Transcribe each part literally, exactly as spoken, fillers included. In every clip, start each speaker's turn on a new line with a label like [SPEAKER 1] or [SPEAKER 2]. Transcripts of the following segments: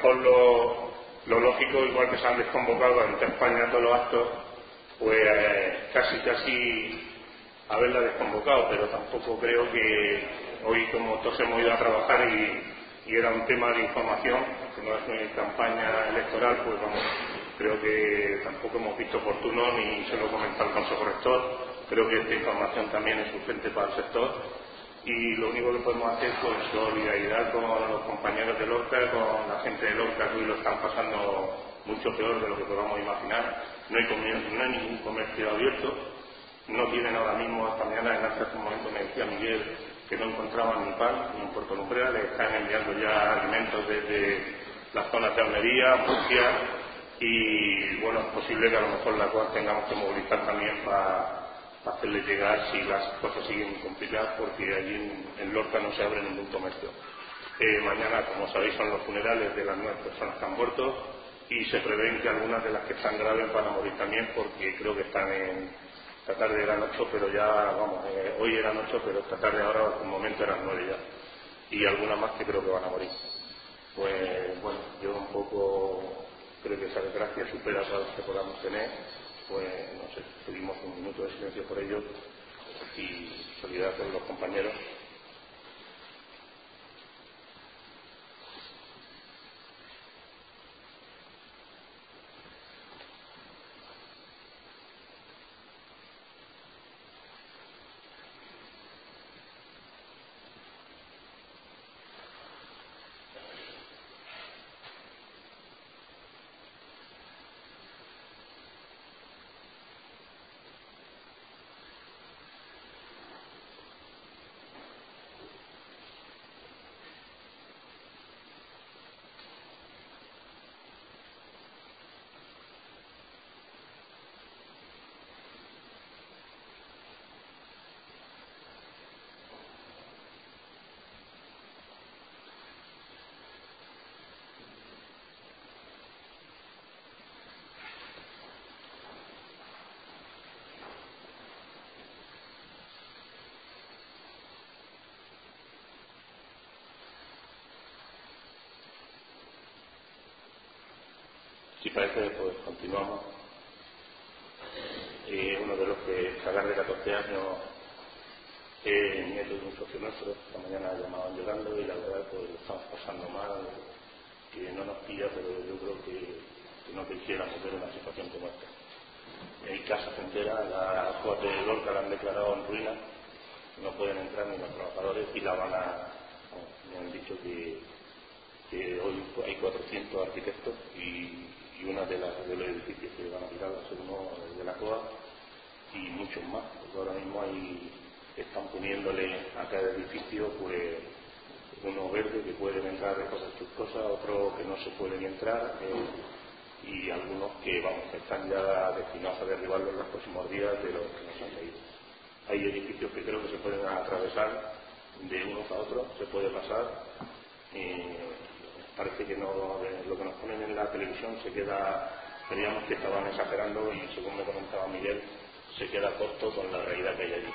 [SPEAKER 1] mejor lo, lo lógico, igual que se han desconvocado ante España todos los actos, pues eh, casi casi haberla desconvocado, pero tampoco creo que hoy, como todos hemos ido a trabajar y, y era un tema de información, que no es una campaña electoral, pues vamos, creo que tampoco hemos visto oportuno ni se lo comenta al Consejo Rector. Creo que esta información también es urgente para el sector y lo único que podemos hacer es pues, solidaridad con los compañeros de Lorca, con la gente de Lorca que hoy lo están pasando mucho peor de lo que podamos imaginar. No hay, comercio, no hay ningún comercio abierto, no tienen ahora mismo, esta mañana en hace un momento me decía Miguel que no encontraban ni pan ni en Puerto Lumbrera, le están enviando ya alimentos desde las zonas de Almería, Murcia y bueno, es posible que a lo mejor la cual tengamos que movilizar también para hacerle llegar si las cosas siguen complicadas, porque allí en, en Lorca no se abre ningún comercio. Eh, mañana, como sabéis, son los funerales de las nueve personas que han muerto y se prevén que algunas de las que están graves van a morir también, porque creo que están en esta tarde eran ocho, pero ya, vamos, eh, hoy eran ocho, pero esta tarde ahora, en un momento eran nueve ya, y algunas más que creo que van a morir. Pues bueno, yo un poco creo que esa desgracia supera a los que podamos tener. Pues no sé, pedimos un minuto de silencio por ello y solidaridad con los compañeros. Si parece, pues continuamos. Eh, uno de los que Sagar de catorce años, eh, nieto de un socio nuestro, esta mañana llamaban llorando y la verdad pues lo estamos pasando mal, que no nos pilla, pero yo creo que, que no quisiéramos ver una situación como esta. Hay casas enteras, la Coate de Lorca la han declarado en ruina, no pueden entrar ni los trabajadores y la van a, me han dicho que, que hoy hay cuatrocientos arquitectos y y una de, las, de los edificios que van a tirar va a ser uno de la C O A y muchos más, porque ahora mismo hay, están poniéndole a cada edificio pues uno verde que pueden entrar a recoger sus cosas, otros que no se pueden entrar eh, y algunos que vamos que están ya destinados a derribarlos en los próximos días de los que nos han leído. Hay edificios que creo que se pueden atravesar de unos a otros, se puede pasar. Eh, Parece que no, lo que nos ponen en la televisión se queda, creíamos que estaban exagerando y según me comentaba Miguel, se queda corto con la realidad que hay allí.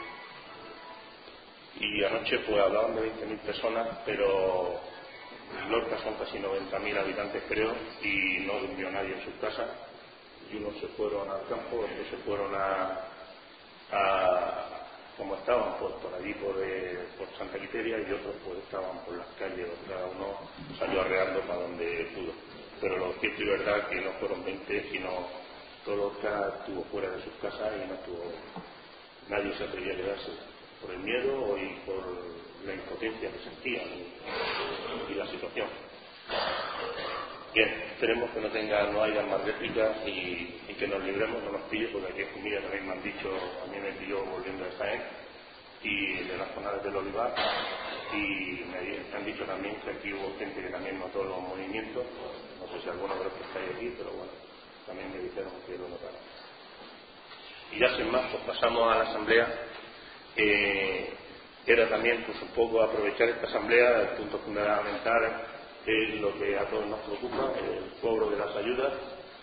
[SPEAKER 1] Y anoche pues hablaban de veinte mil personas, pero Lorca son casi noventa mil habitantes creo, y no durmió nadie en sus casas, y unos se fueron al campo, otros se fueron a, a como estaban pues, por allí por, eh, por Santa Quiteria y otros pues estaban por las calles, cada uno salió arreando para donde pudo, pero lo cierto y verdad que no fueron veinte, sino todo Lorca estuvo fuera de sus casas y no estuvo, nadie se atrevía a quedarse por el miedo y por la impotencia que sentían y, y la situación. Bien, esperemos que no tenga, no haya más réplicas y, y que nos libremos, no nos pille, porque aquí en Jumilla también me han dicho, a mí me pilló volviendo de Jaén y de las zonas del Olivar, y me han dicho también que aquí hubo gente que también notó los movimientos, no sé si alguno de los que estáis aquí, pero bueno, también me dijeron que lo notaron. Y ya sin más, pues pasamos a la asamblea. Eh, era también pues un poco aprovechar esta asamblea, el punto fundamental es lo que a todos nos preocupa, el cobro de las ayudas.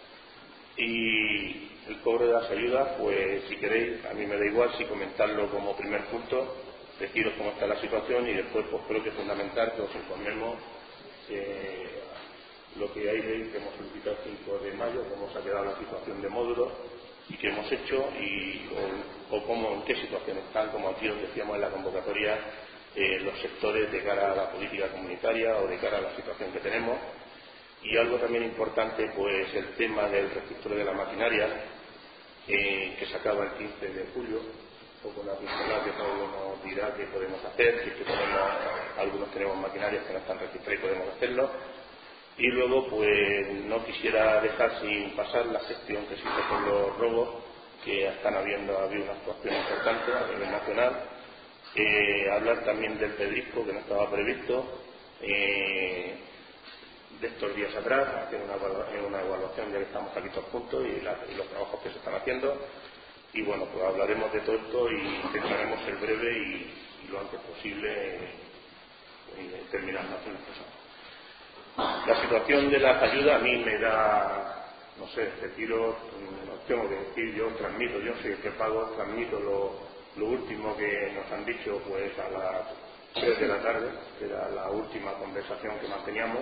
[SPEAKER 1] Y el cobro de las ayudas, pues si queréis, a mí me da igual si comentarlo como primer punto, deciros cómo está la situación y después pues creo que es fundamental que os informemos eh, lo que hay de ahí que hemos solicitado el cinco de mayo, cómo se ha quedado la situación de módulos y qué hemos hecho y o, o cómo, en qué situación están, como aquí os decíamos en la convocatoria, eh, los sectores de cara a la política comunitaria o de cara a la situación que tenemos. Y algo también importante, pues el tema del registro de la maquinaria, eh, que se acaba el quince de julio, o con la pincelada que Pablo nos dirá que podemos hacer, si es que podemos, algunos tenemos maquinarias que no están registradas y podemos hacerlo. Y luego, pues no quisiera dejar sin pasar la sección que existe con los robos, que están habiendo, ha habido una actuación importante a nivel nacional. Eh, hablar también del pedrisco, que no estaba previsto, eh, de estos días atrás, hacer una, una evaluación, ya que estamos aquí todos juntos, y, la, y los trabajos que se están haciendo. Y bueno, pues hablaremos de todo esto y intentaremos ser breve y, y lo antes posible eh, eh, terminar haciendo cosas. La situación de las ayudas a mí me da, no sé, retiro, os tengo que decir, yo transmito, yo soy el que pago, transmito lo, lo último que nos han dicho pues a las tres de la tarde, que era la última conversación que manteníamos,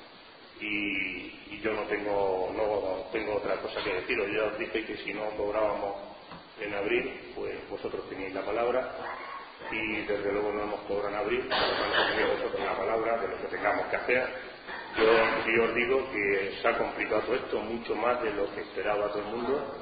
[SPEAKER 1] y, y yo no tengo, no tengo otra cosa que deciros. Yo os dije que si no cobrábamos en abril, pues vosotros tenéis la palabra, y desde luego no hemos cobrado en abril, por lo tanto tenéis vosotros la palabra de lo que tengamos que hacer. Yo sí os digo que se ha complicado todo esto mucho más de lo que esperaba todo el mundo,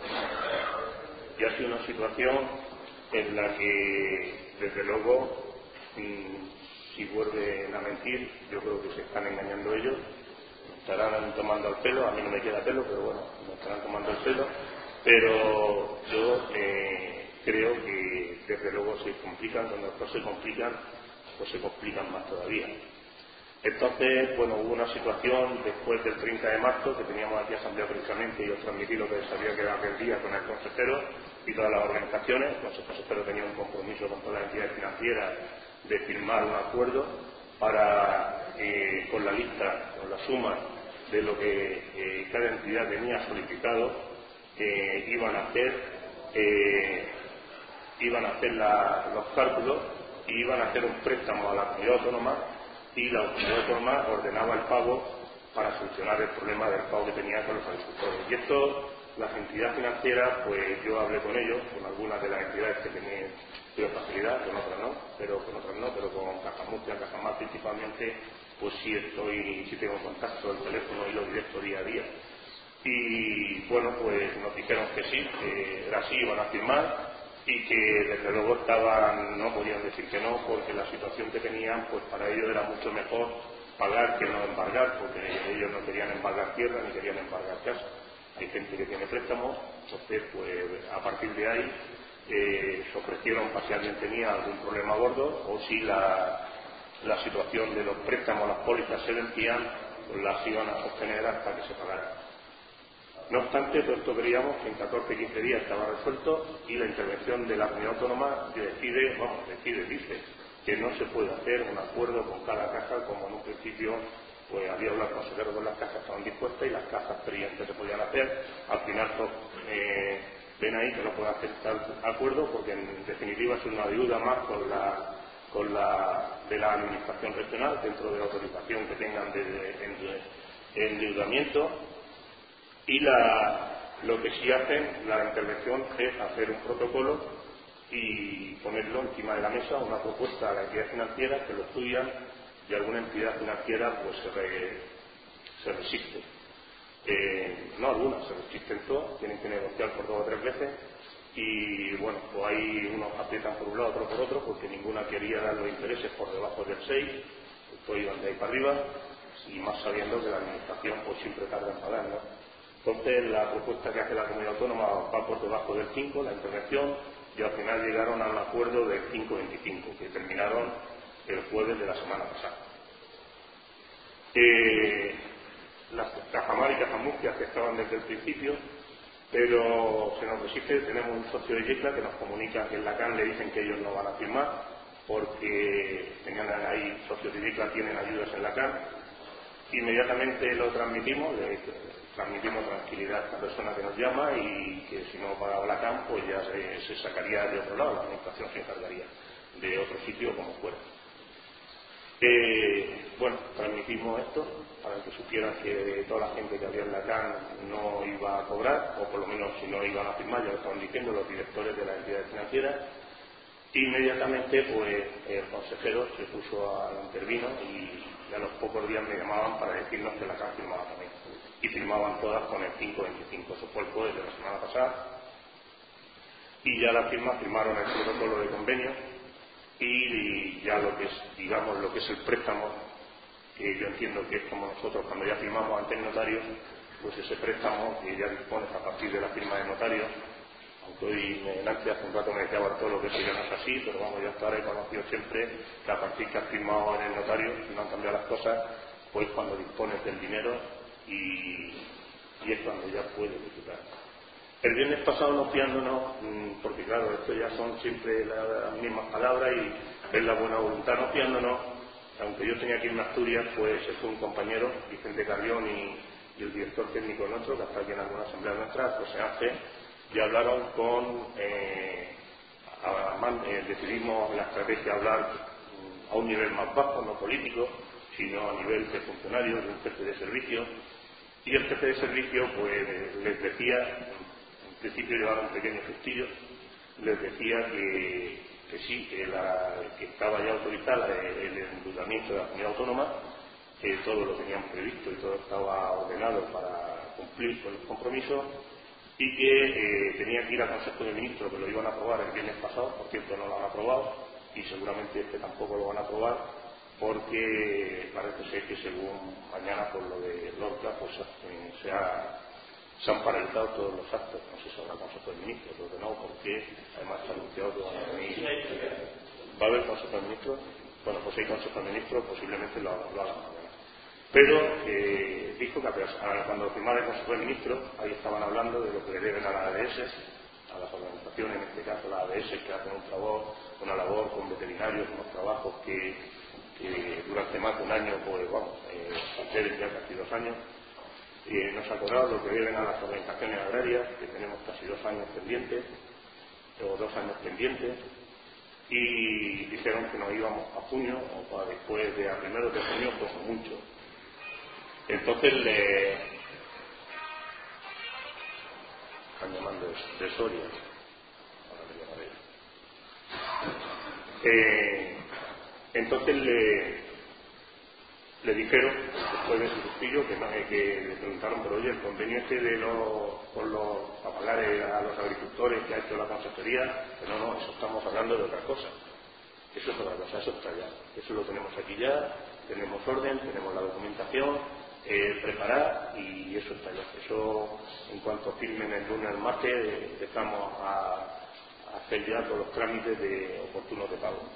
[SPEAKER 1] y ha sido una situación en la que desde luego mmm, si vuelven a mentir, yo creo que se están engañando ellos, estarán tomando el pelo, a mí no me queda pelo, pero bueno, me estarán tomando el pelo. Pero yo eh, creo que desde luego se complican, cuando las cosas se complican, pues se complican más todavía. Entonces, bueno, hubo una situación después del treinta de marzo, que teníamos aquí asamblea precisamente, y os transmití lo que se había quedado aquel día con el consejero y todas las organizaciones. El consejero tenía un compromiso con todas las entidades financieras de firmar un acuerdo para, eh, con la lista, con la suma de lo que eh, cada entidad tenía solicitado, Eh, iban a hacer eh, iban a hacer la, los cálculos y iban a hacer un préstamo a la comunidad autónoma, y la comunidad autónoma ordenaba el pago para solucionar el problema del pago que tenía con los agricultores. Y esto, las entidades financieras, pues yo hablé con ellos, con algunas de las entidades que tenían tenido facilidad, con otras no, pero con otras no, pero con Caja Murcia, Caja Mar principalmente, pues sí estoy, sí tengo contacto, el teléfono y lo directo día a día. Y bueno, pues nos dijeron que sí, que era así, iban a firmar, y que desde luego estaban, no podían decir que no, porque la situación que tenían, pues para ellos era mucho mejor pagar que no embargar, porque ellos no querían embargar tierra ni querían embargar casa. Hay gente que tiene préstamos, entonces pues a partir de ahí eh, se ofrecieron parcialmente tenía algún problema gordo, o si la, la situación de los préstamos, las pólizas se vencían, pues las iban a sostener hasta que se pagaran. No obstante, todo esto creíamos que en catorce a quince días estaba resuelto, y la intervención de la comunidad autónoma decide, vamos, decide, dice que no se puede hacer un acuerdo con cada caja, como en un principio pues había hablado el consejero con las cajas, estaban dispuestas y las cajas creían que se podían hacer. Al final pues, eh, ven ahí que no pueden hacer tal acuerdo, porque en definitiva es una deuda más con la con la de la administración regional dentro de la autorización que tengan de, de, de, de endeudamiento. Y la, lo que sí hacen, la intervención, es hacer un protocolo y ponerlo encima de la mesa, una propuesta a la entidad financiera, que lo estudian, y alguna entidad financiera pues se, re, se resiste. Eh, no algunas, se resisten todas, tienen que negociar por dos o tres veces, y bueno, pues hay unos aprietan por un lado, otro por otro, porque ninguna quería dar los intereses por debajo del seis, esto iban de ahí para arriba, y más sabiendo que la administración pues siempre tarda en pagar, ¿no? Entonces la propuesta que hace la comunidad autónoma va por debajo del cinco, la intervención, y al final llegaron a un acuerdo del cinco coma veinticinco, que terminaron el jueves de la semana pasada. Eh, las Caja Mar y Caja Murcia que estaban desde el principio, pero se nos resiste. Tenemos un socio de Yecla que nos comunica que en la C A N le dicen que ellos no van a firmar, porque tenían ahí socios de Yecla, tienen ayudas en la C A N. Inmediatamente lo transmitimos, le transmitimos tranquilidad a esta persona que nos llama, y que si no pagaba la C A N pues ya se, se sacaría de otro lado, la administración se encargaría de otro sitio como fuera. Eh, bueno, transmitimos esto, para que supieran que toda la gente que había en la C A N no iba a cobrar, o por lo menos si no iban a firmar, ya lo estaban diciendo los directores de las entidades financieras. Inmediatamente pues el consejero se puso a intervino y a los pocos días me llamaban para decirnos que la C A N firmaba también. Y firmaban todas con el cinco veinticinco, eso fue el jueves de la semana pasada. Y ya las firmas firmaron el protocolo de convenio y ya lo que es, digamos, lo que es el préstamo, que yo entiendo que es como nosotros cuando ya firmamos ante el notario, pues ese préstamo que ya dispones a partir de la firma del notario, aunque hoy delante hace un rato me decía Bartolo que eso ya no es así, pero vamos, yo hasta ahora he conocido siempre que a partir que has firmado en el notario, si no han cambiado las cosas, pues cuando dispones del dinero y, y es cuando ya puedes disfrutar. El viernes pasado no fiándonos, porque claro, esto ya son siempre las mismas palabras y es la buena voluntad, no fiándonos, aunque yo tenía que irme a Asturias, pues se fue un compañero, Vicente Carrión y, y el director técnico nuestro, que hasta aquí en alguna asamblea nuestra, pues se hace, y hablaron con, eh, a, a, eh, decidimos la estrategia hablar a un nivel más bajo, no político, sino a nivel de funcionarios, de un jefe de servicio, y el jefe de servicio pues les decía, en principio llevaron un pequeño sustillo, les decía que, que sí, que, la, que estaba ya autorizada el endeudamiento de la comunidad autónoma, que todo lo tenían previsto y todo estaba ordenado para cumplir con los compromisos y que eh, tenía que ir al Consejo de Ministros, que lo iban a aprobar el viernes pasado, por cierto no lo han aprobado y seguramente este tampoco lo van a aprobar porque parece ser que según mañana por lo de Lorca pues eh, se ha Se han paralizado todos los actos, no sé si habrá Consejo de Ministros, creo que no, porque además se ha anunciado que van a venir. ¿Va a haber Consejo de Ministros? Bueno, pues si hay Consejo de Ministros, posiblemente lo, lo hagan mañana. Pero eh, dijo que a, cuando firmara el Consejo de Ministros, ahí estaban hablando de lo que le deben a la A D S, a las organizaciones, en este caso la A D S, que hacen un trabajo, una labor con veterinarios, unos trabajos que, que durante más de un año, pues vamos, eh, suceden ya casi dos años. Eh, nos acordamos lo que deben a las organizaciones agrarias, que tenemos casi dos años pendientes, o dos años pendientes, y dijeron que nos íbamos a junio, o para después de a primeros de junio, pues mucho. Entonces le están llamando de Soria, ahora le llamaré. Eh, entonces le le dijeron, después de su sustillo, que, no, que le preguntaron, pero oye, el convenio este de los, con los, para pagar a los agricultores que ha hecho la consejería, que no, no, eso estamos hablando de otra cosa. Eso es otra cosa, eso está ya. Eso lo tenemos aquí ya, tenemos orden, tenemos la documentación eh, preparada y eso está ya. Eso, en cuanto firmen el lunes o el martes, eh, empezamos a, a hacer ya todos los trámites de oportunos de pago.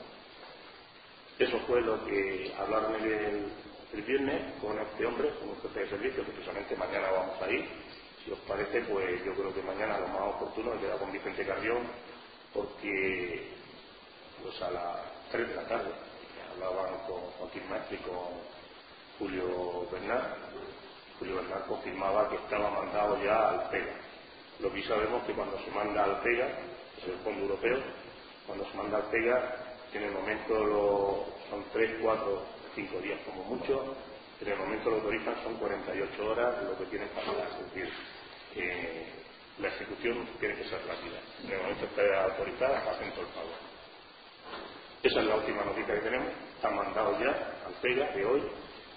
[SPEAKER 1] Eso fue lo que hablaron el, el viernes con este hombre, con un jefe de servicio, que precisamente mañana vamos a ir. Si os parece, pues yo creo que mañana lo más oportuno es quedar con Vicente Carrión, porque pues a las tres de la tarde hablaban con Joaquín Maestre y con Julio Bernal. Julio Bernal confirmaba que estaba mandado ya al PEGA. Lo que sabemos que cuando se manda al PEGA, que es el Fondo Europeo, cuando se manda al PEGA, en el momento lo, son tres, cuatro, cinco días como mucho, en el momento lo autorizan son cuarenta y ocho horas lo que tienen para pagar, es decir, eh, la ejecución tiene que ser rápida. En el momento que está autorizada, hacen todo el pago. Esa es la última noticia que tenemos, están mandados ya al PEGA de hoy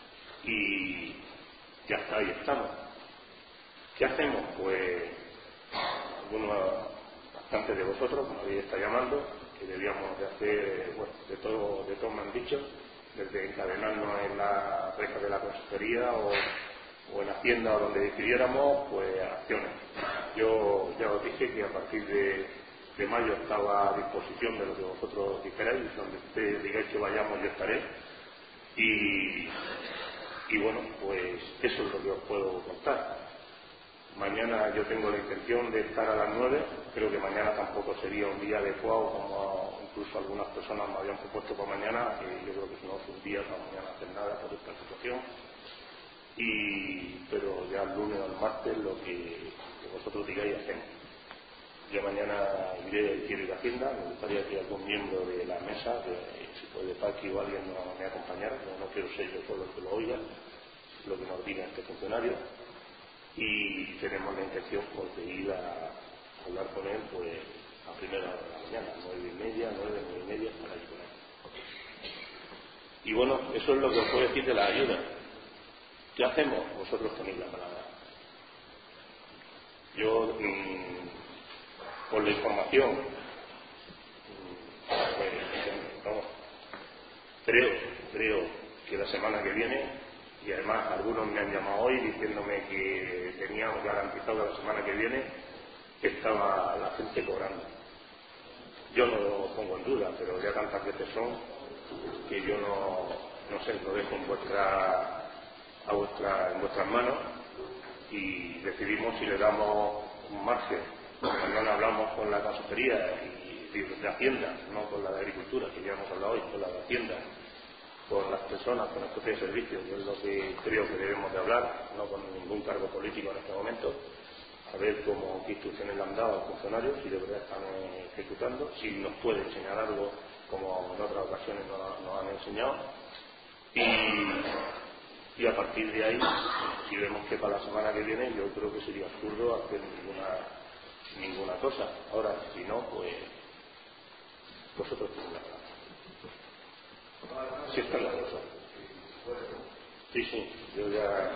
[SPEAKER 1] y ya está, ahí estamos. ¿Qué hacemos? Pues algunos, bastantes de vosotros, como habéis estado llamando, que debíamos de hacer, bueno, de todo, de todo me han dicho, desde encadenarnos en la reja de la consejería o, o en Hacienda o donde decidiéramos, pues acciones. Yo ya os dije que a partir de, de mayo estaba a disposición de lo que vosotros dijerais, donde ustedes digáis que vayamos yo estaré. Y, y bueno, pues eso es lo que os puedo contar. Mañana yo tengo la intención de estar a las nueve, creo que mañana tampoco sería un día adecuado, como incluso algunas personas me habían propuesto para mañana, y yo creo que no es un día para mañana hacer nada por esta situación, y, pero ya el lunes o el martes lo que, que vosotros digáis hacemos. Yo mañana iré, quiero ir a Hacienda, me gustaría que algún miembro de la mesa, que si puede Paqui o alguien no me acompañara, no, no quiero ser yo solo el que lo oiga, lo que nos diga este funcionario, y tenemos la intención pues, de ir a hablar con él pues a primera hora de la mañana, nueve y media, nueve, nueve y media, para ir con él. Y bueno, eso es lo que os puedo decir de la ayuda. ¿Qué hacemos? Vosotros tenéis la palabra. Yo, mmm, por la información, mmm, pues, vamos, creo, creo que la semana que viene, y además algunos me han llamado hoy diciéndome que teníamos garantizado que la semana que viene estaba la gente cobrando. Yo no lo pongo en duda, pero ya tantas veces son que yo no, no sé, lo dejo en vuestra, a vuestra, en vuestras manos y decidimos si le damos un margen. Cuando hablamos con la consejería y de Hacienda, no con la de Agricultura, que ya hemos hablado hoy, con la de Hacienda, con las personas, con el jefe de servicio, que es lo que creo que debemos de hablar, no con ningún cargo político en este momento, a ver cómo, qué instrucciones le han dado a los funcionarios, si de verdad están ejecutando, si nos puede enseñar algo, como en otras ocasiones nos, nos han enseñado, y, y a partir de ahí, si vemos que para la semana que viene, yo creo que sería absurdo hacer ninguna, ninguna cosa. Ahora, si no, pues vosotros tenéis la palabra. Sí está la cosa. Sí, sí, yo ya...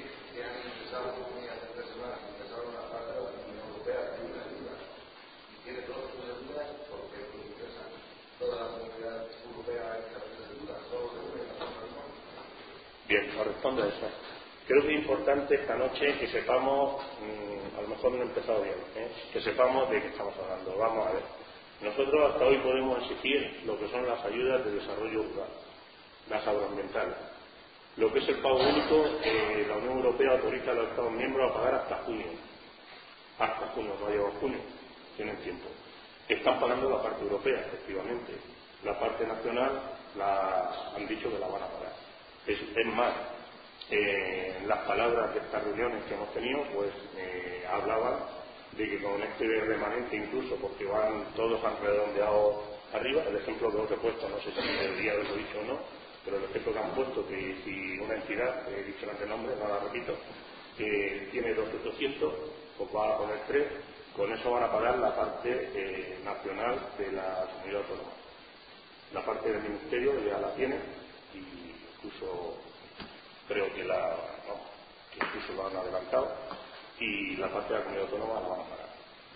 [SPEAKER 1] Bien, os respondo a eso. Creo que es importante esta noche que sepamos, mmm, a lo mejor no he empezado bien, ¿eh? que sepamos de qué estamos hablando. Vamos a ver. Nosotros hasta hoy podemos exigir lo que son las ayudas de desarrollo rural, las agroambientales. Lo que es el pago único, eh, la Unión Europea autoriza a los Estados miembros a pagar hasta junio. Hasta junio, no ha llegado junio, tienen tiempo. Están pagando la parte europea, efectivamente. La parte nacional la, han dicho que la van a pagar. Es, es más, eh, las palabras de estas reuniones que hemos tenido, pues eh, hablaban de que con este remanente incluso, porque van todos han redondeado arriba, el ejemplo que os he puesto, no sé si debería haberlo dicho o no, pero el ejemplo que han puesto, que si una entidad, he dicho antes el nombre, no la repito, que tiene dos mil ochocientos, pues va a poner tres, con eso van a pagar la parte eh, nacional de la comunidad autónoma. La parte del ministerio ya la tiene, y incluso creo que la no, que incluso lo han adelantado, y la parte de la comunidad autónoma la van a pagar.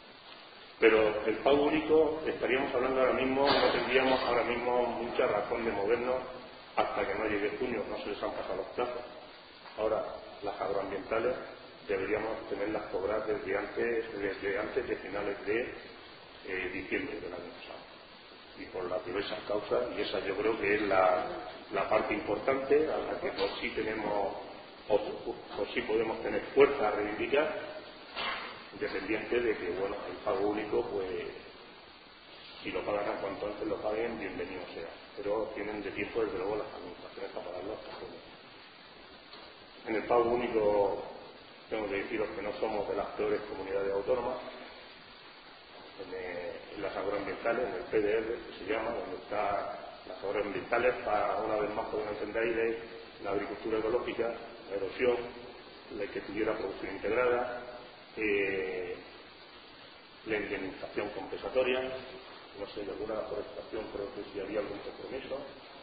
[SPEAKER 1] Pero el pago único, estaríamos hablando ahora mismo, no tendríamos ahora mismo mucha razón de movernos hasta que no llegue junio, no se les han pasado los plazos. Ahora, las agroambientales deberíamos tenerlas cobradas desde antes, desde antes de finales de eh, diciembre del año pasado. Y por las diversas causas, y esa yo creo que es la, la parte importante a la que por sí tenemos, o por sí podemos tener fuerza a reivindicar, independiente de que, bueno, el pago único, pues, si lo pagan a cuanto antes lo paguen, bienvenido sea. Pero tienen de tiempo, desde luego, las administraciones para pagarlo hasta junio. En el pago único, tengo que deciros que no somos de las peores comunidades autónomas. En, eh, en las agroambientales, en el P D R, que se llama, donde están las agroambientales, para una vez más poder entender de la agricultura ecológica, la erosión, la que tuviera producción integrada, eh, la indemnización compensatoria, no sé, de alguna forestación creo que si había algún compromiso,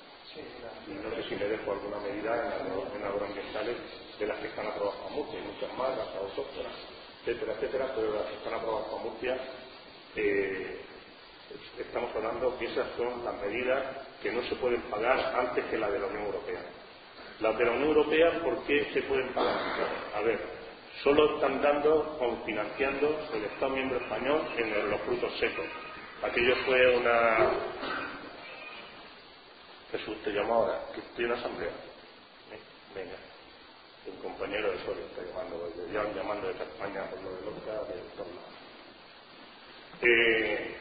[SPEAKER 1] y no sé si me dejo alguna medida en, en agroambientales de las que están aprobadas para Murcia, y muchas más, las autóctonas, etcétera, etcétera, pero las que están aprobadas para Murcia, eh, estamos hablando que esas son las medidas que no se pueden pagar antes que las de la Unión Europea. Las de la Unión Europea, ¿por qué se pueden pagar? A ver, solo están dando, o financiando el Estado miembro español en el, los frutos secos. Aquello fue una... Jesús, te llamo ahora, que estoy en asamblea. Venga, un compañero de Soria está llamando, ya llamando desde España por lo de Lorca, de todos lados. Eh,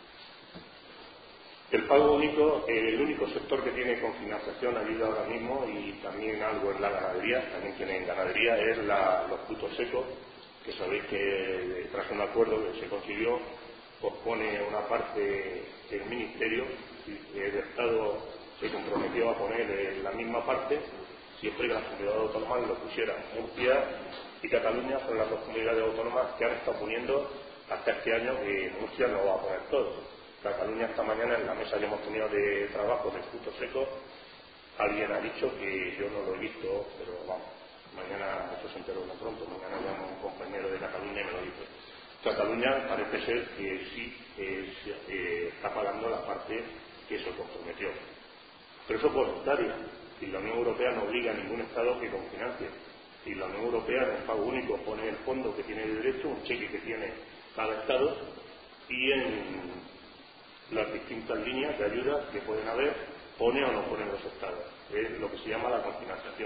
[SPEAKER 1] el pago único, eh, el único sector que tiene con financiación ayuda ahora mismo, y también algo en la ganadería, también tiene en ganadería, es la, los frutos secos, que sabéis que tras un acuerdo que se consiguió, pues pone una parte del Ministerio, y el Estado se comprometió a poner la misma parte, siempre que las comunidades autónomas lo pusieran. Murcia y Cataluña son las dos comunidades autónomas que han estado poniendo hasta este año, que Murcia no va a poner todo. Cataluña esta mañana en la mesa que hemos tenido de trabajo de frutos secos, alguien ha dicho que yo no lo he visto, pero vamos, mañana, esto se enteró muy pronto, mañana llamo a un compañero de Cataluña y me lo dice. Cataluña parece ser que sí eh, eh, está pagando la parte que se comprometió. Pero eso es voluntario, y la Unión Europea no obliga a ningún Estado que confinancie. Y la Unión Europea en el pago único pone el fondo que tiene de derecho, un cheque que tiene cada Estado, y en las distintas líneas de ayuda que pueden haber, pone o no pone los Estados. Es lo que se llama la confinanciación.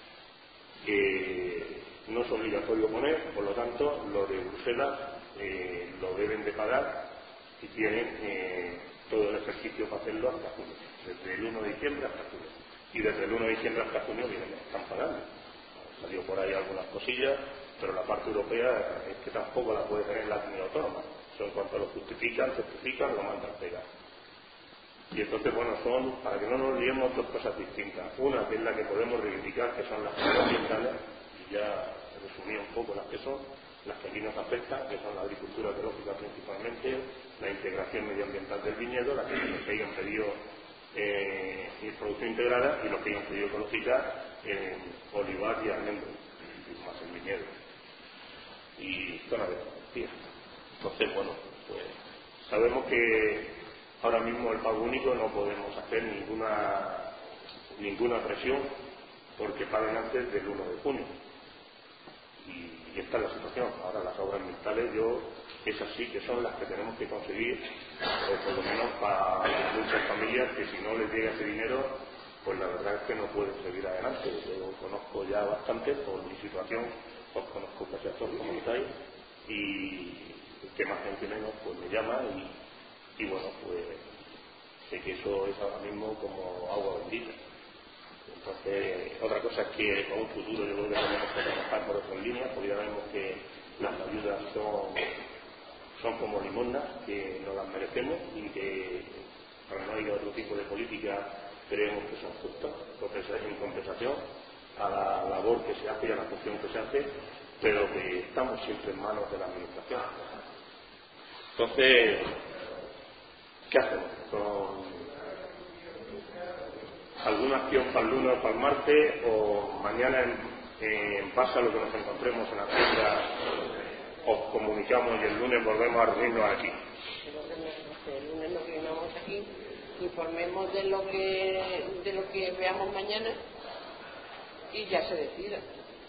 [SPEAKER 1] Que no es obligatorio poner, por lo tanto, los de Bruselas eh, lo deben de pagar y tienen eh, todo el ejercicio para hacerlo hasta junio, desde el uno de diciembre hasta junio. Y desde el uno de diciembre hasta junio vienen, están pagando. Salió por ahí algunas cosillas, pero la parte europea es que tampoco la puede tener la comunidad autónoma. Eso en cuanto lo justifican, certifican, lo mandan pegar. Y entonces, bueno, son, para que no nos liemos, dos cosas distintas. Una, que es la que podemos reivindicar, que son las medioambientales, y ya resumí un poco las que son, las que aquí nos afectan, que son la agricultura ecológica principalmente, la integración medioambiental del viñedo, las que hayan pedido eh, producción integrada, y los que hayan pedido ecológica en olivar y almendro, más el viñedo. Y zona de energía. Entonces, bueno, pues sabemos que ahora mismo el pago único no podemos hacer ninguna ninguna presión porque paguen antes del uno de junio. Y, y esta es la situación. Ahora las obras ambientales, yo, esas sí que son las que tenemos que conseguir, o por lo menos para muchas familias que si no les llega ese dinero, pues la verdad es que no pueden seguir adelante. Yo conozco ya bastante por mi situación, os conozco casi a todos como estáis, y el que más gente menos pues me llama y, y bueno, pues sé que eso es ahora mismo como agua bendita. Entonces, otra cosa es que para un futuro yo creo que tenemos que trabajar por otras líneas, porque ya vemos que las ayudas son, son como limosnas, que no las merecemos y que para no ir a otro tipo de política creemos que son justas, en compensación a la labor que se hace y a la función que se hace, pero que estamos siempre en manos de la administración. Entonces, ¿qué hacemos? ¿Con alguna acción para el lunes o para el martes, o mañana en, en base a lo que nos encontremos en la tienda os comunicamos y el lunes volvemos a reunirnos aquí?
[SPEAKER 2] El lunes nos reunimos aquí, informemos de lo que de lo que veamos mañana y ya se decida.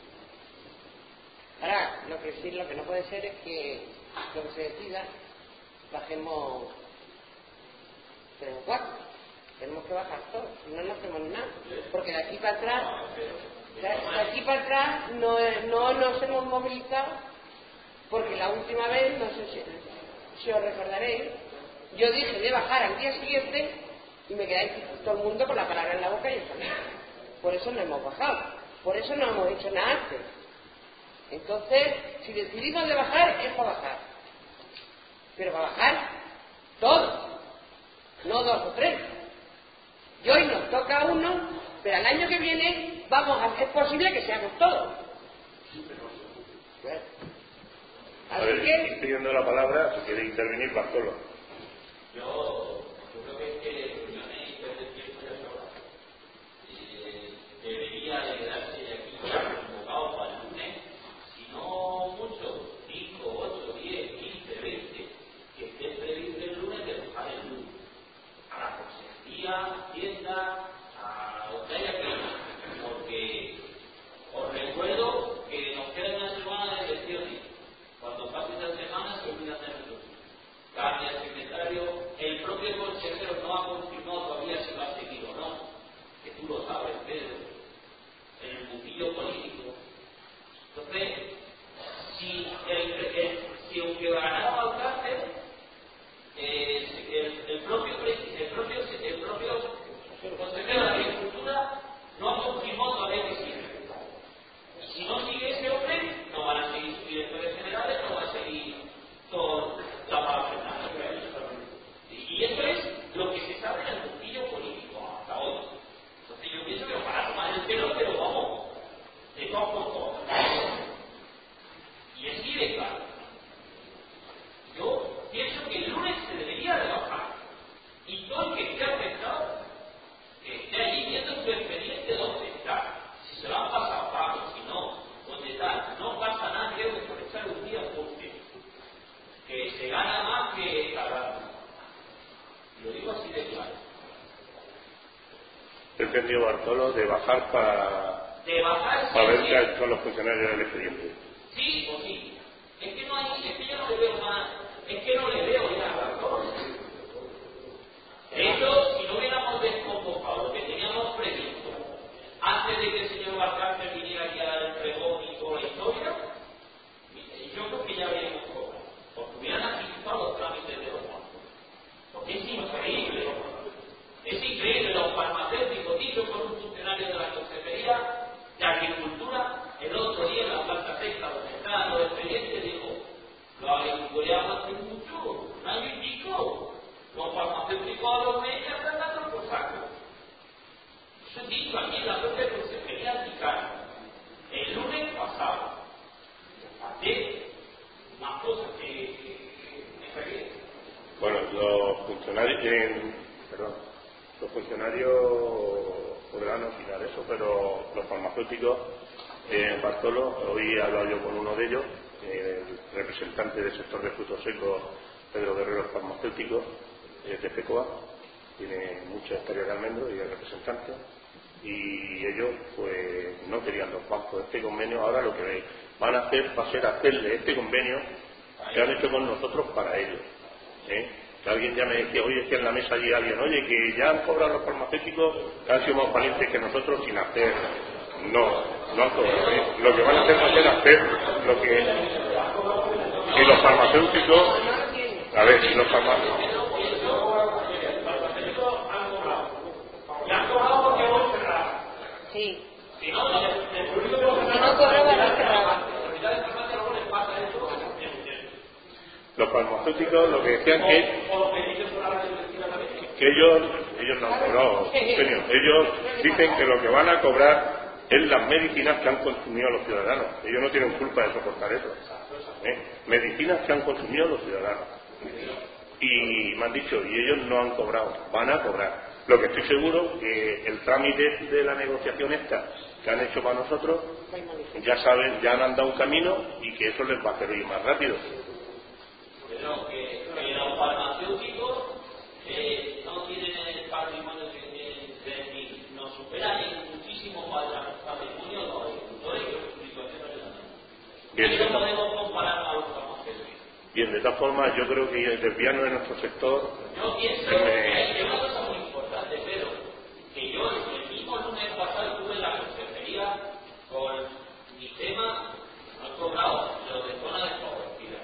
[SPEAKER 2] Ahora, lo que sí, lo que no puede ser es que lo que se decida bajemos tres o cuatro. Tenemos que bajar todo, si no, no hacemos nada. Porque de aquí para atrás, de aquí para atrás no, no nos hemos movilizado, porque la última vez, no sé si, si os recordaréis, yo dije de bajar al día siguiente y me quedáis todo el mundo con la palabra en la boca y eso no. Por eso no hemos bajado, por eso no hemos hecho nada antes. Entonces, si decidimos de bajar, es para bajar. Pero para bajar todo, no dos o tres. Y hoy nos toca uno, pero al año que viene vamos a, es posible que seamos todos. Bueno,
[SPEAKER 1] a ver,
[SPEAKER 2] que...
[SPEAKER 1] estoy pidiendo la palabra, si quiere intervenir, Bartolo.
[SPEAKER 3] Yo, yo creo que es que reuniones y perder tiempo ya sobra. Eh, debería de quedarse aquí convocado para el lunes, si no mucho, cinco, ocho, diez, quince, veinte, que esté previsto el lunes, que se pague el lunes. A la consejería, tienda, a lo que haya que ir, porque os recuerdo que nos queda una semana de elecciones. Cuando pase esa semana se olvidan de nosotros. Cambia el secretario, el propio consejero no ha confirmado todavía si lo ha seguido o no, que tú lo sabes, Pedro, en el mundillo político. Entonces, si, el, el, si aunque ganara alcalde, eh, el, el propio el propio el propio consejero de Agricultura no ha confirmado todavía que sigue. Si no sigue ese hombre, no van a seguir sus directores generales, no va a seguir toda la parafernalia. Y eso es lo que se sabe en el mundillo político hasta hoy. Entonces yo pienso que para tomar el pelo, pero vamos
[SPEAKER 1] pretendió Bartolo de bajar para,
[SPEAKER 3] de bajar
[SPEAKER 1] para ver
[SPEAKER 3] sí,
[SPEAKER 1] qué son los funcionarios del expediente.
[SPEAKER 3] Sí, pues sí. Es que no hay, es que yo no le veo más, es que no le veo ya a Bartolo. De hecho, si no hubiéramos desconvocado lo que teníamos previsto antes de que el señor Barcárcel viniera aquí al pregón y toda la historia, yo creo que ya habríamos cobrado, porque hubieran agilizado los trámites de los bancos. Porque es increíble, es increíble, los farmacéuticos, dichos por un funcionario de la Consejería de Agricultura, el otro día en la Plaza Sexta, donde estaban los expedientes, dijo, los agricultores aguantan mucho, un año y pico, los farmacéuticos a los meses están dando por saco. Eso es dicho aquí en la propia Consejería Anticarne, el lunes pasado. Hace más cosas que, que me refiero.
[SPEAKER 1] Bueno, los funcionarios, eh, perdón, los funcionarios podrán opinar eso, pero los farmacéuticos, eh, Bartolo, hoy he hablado yo con uno de ellos, eh, el representante del sector de frutos secos, Pedro Guerrero, farmacéutico, eh, de FECOA, tiene mucha historia de almendro y es representante, y ellos pues no querían los bancos este convenio. Ahora lo que van a hacer va a ser hacerle este convenio que han hecho con nosotros para ellos. ¿eh? Que alguien ya me decía, oye, es que en la mesa allí alguien, oye, que ya han cobrado los farmacéuticos, que han sido más valientes que nosotros sin hacer. No, no han cobrado. ¿eh? Lo que van a hacer va a ser hacer lo que. Y los farmacéuticos. A ver, si los farmacéuticos.
[SPEAKER 3] Y han cobrado porque hemos cerrado.
[SPEAKER 2] Sí.
[SPEAKER 3] Si no, no,
[SPEAKER 2] Si no cobraba, no cerraba.
[SPEAKER 1] Los farmacéuticos lo que decían que, que ellos, ellos no han cobrado, genio. Ellos dicen que lo que van a cobrar es las medicinas que han consumido los ciudadanos. Ellos no tienen culpa de soportar eso. ¿eh? Medicinas que han consumido los ciudadanos. Y me han dicho, y ellos no han cobrado, van a cobrar. Lo que estoy seguro que el trámite de la negociación esta que han hecho para nosotros, ya saben, ya han andado un camino y que eso les va a hacer ir más rápido.
[SPEAKER 3] Pero que, que los farmacéuticos eh, no tienen el patrimonio de mil, nos superan en muchísimo patrimonio los agricultores y los situaciones de la no podemos comparar a los farmacéuticos.
[SPEAKER 1] Bien, de todas formas, yo creo que el desviarnos de nuestro sector.
[SPEAKER 3] Yo pienso
[SPEAKER 1] me...
[SPEAKER 3] que hay una cosa muy importante, pero que yo el mismo lunes pasado estuve en la consejería con mi tema, no he cobrado lo de zona desfavorecida.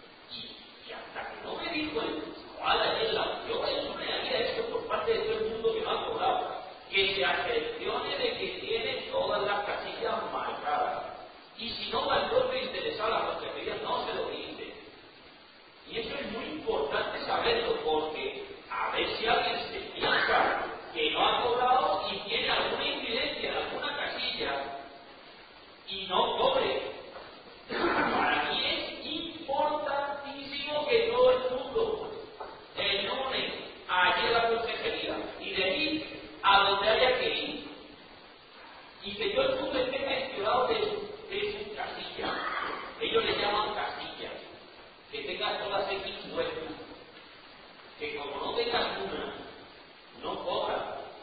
[SPEAKER 3] Y hasta que no me dijo el chaval ayer, yo el lunes había hecho por parte de todo el mundo que no ha cobrado, que se acepcione de que tiene todas las casillas marcadas. Y si no va el propio interesado a la consejería, no se lo dice. Y eso es muy importante saberlo, porque a ver si alguien se piensa que no ha cobrado y tiene alguna incidencia en alguna casilla y no cobre. Para mí es importantísimo que todo el mundo el lunes allí a la consejería y de ahí a donde haya que ir y que todo el mundo esté gestionado de su, de su casilla. Ellos le llaman casillas. Que tengas todas X vueltas, que como no tengas una, no cobras,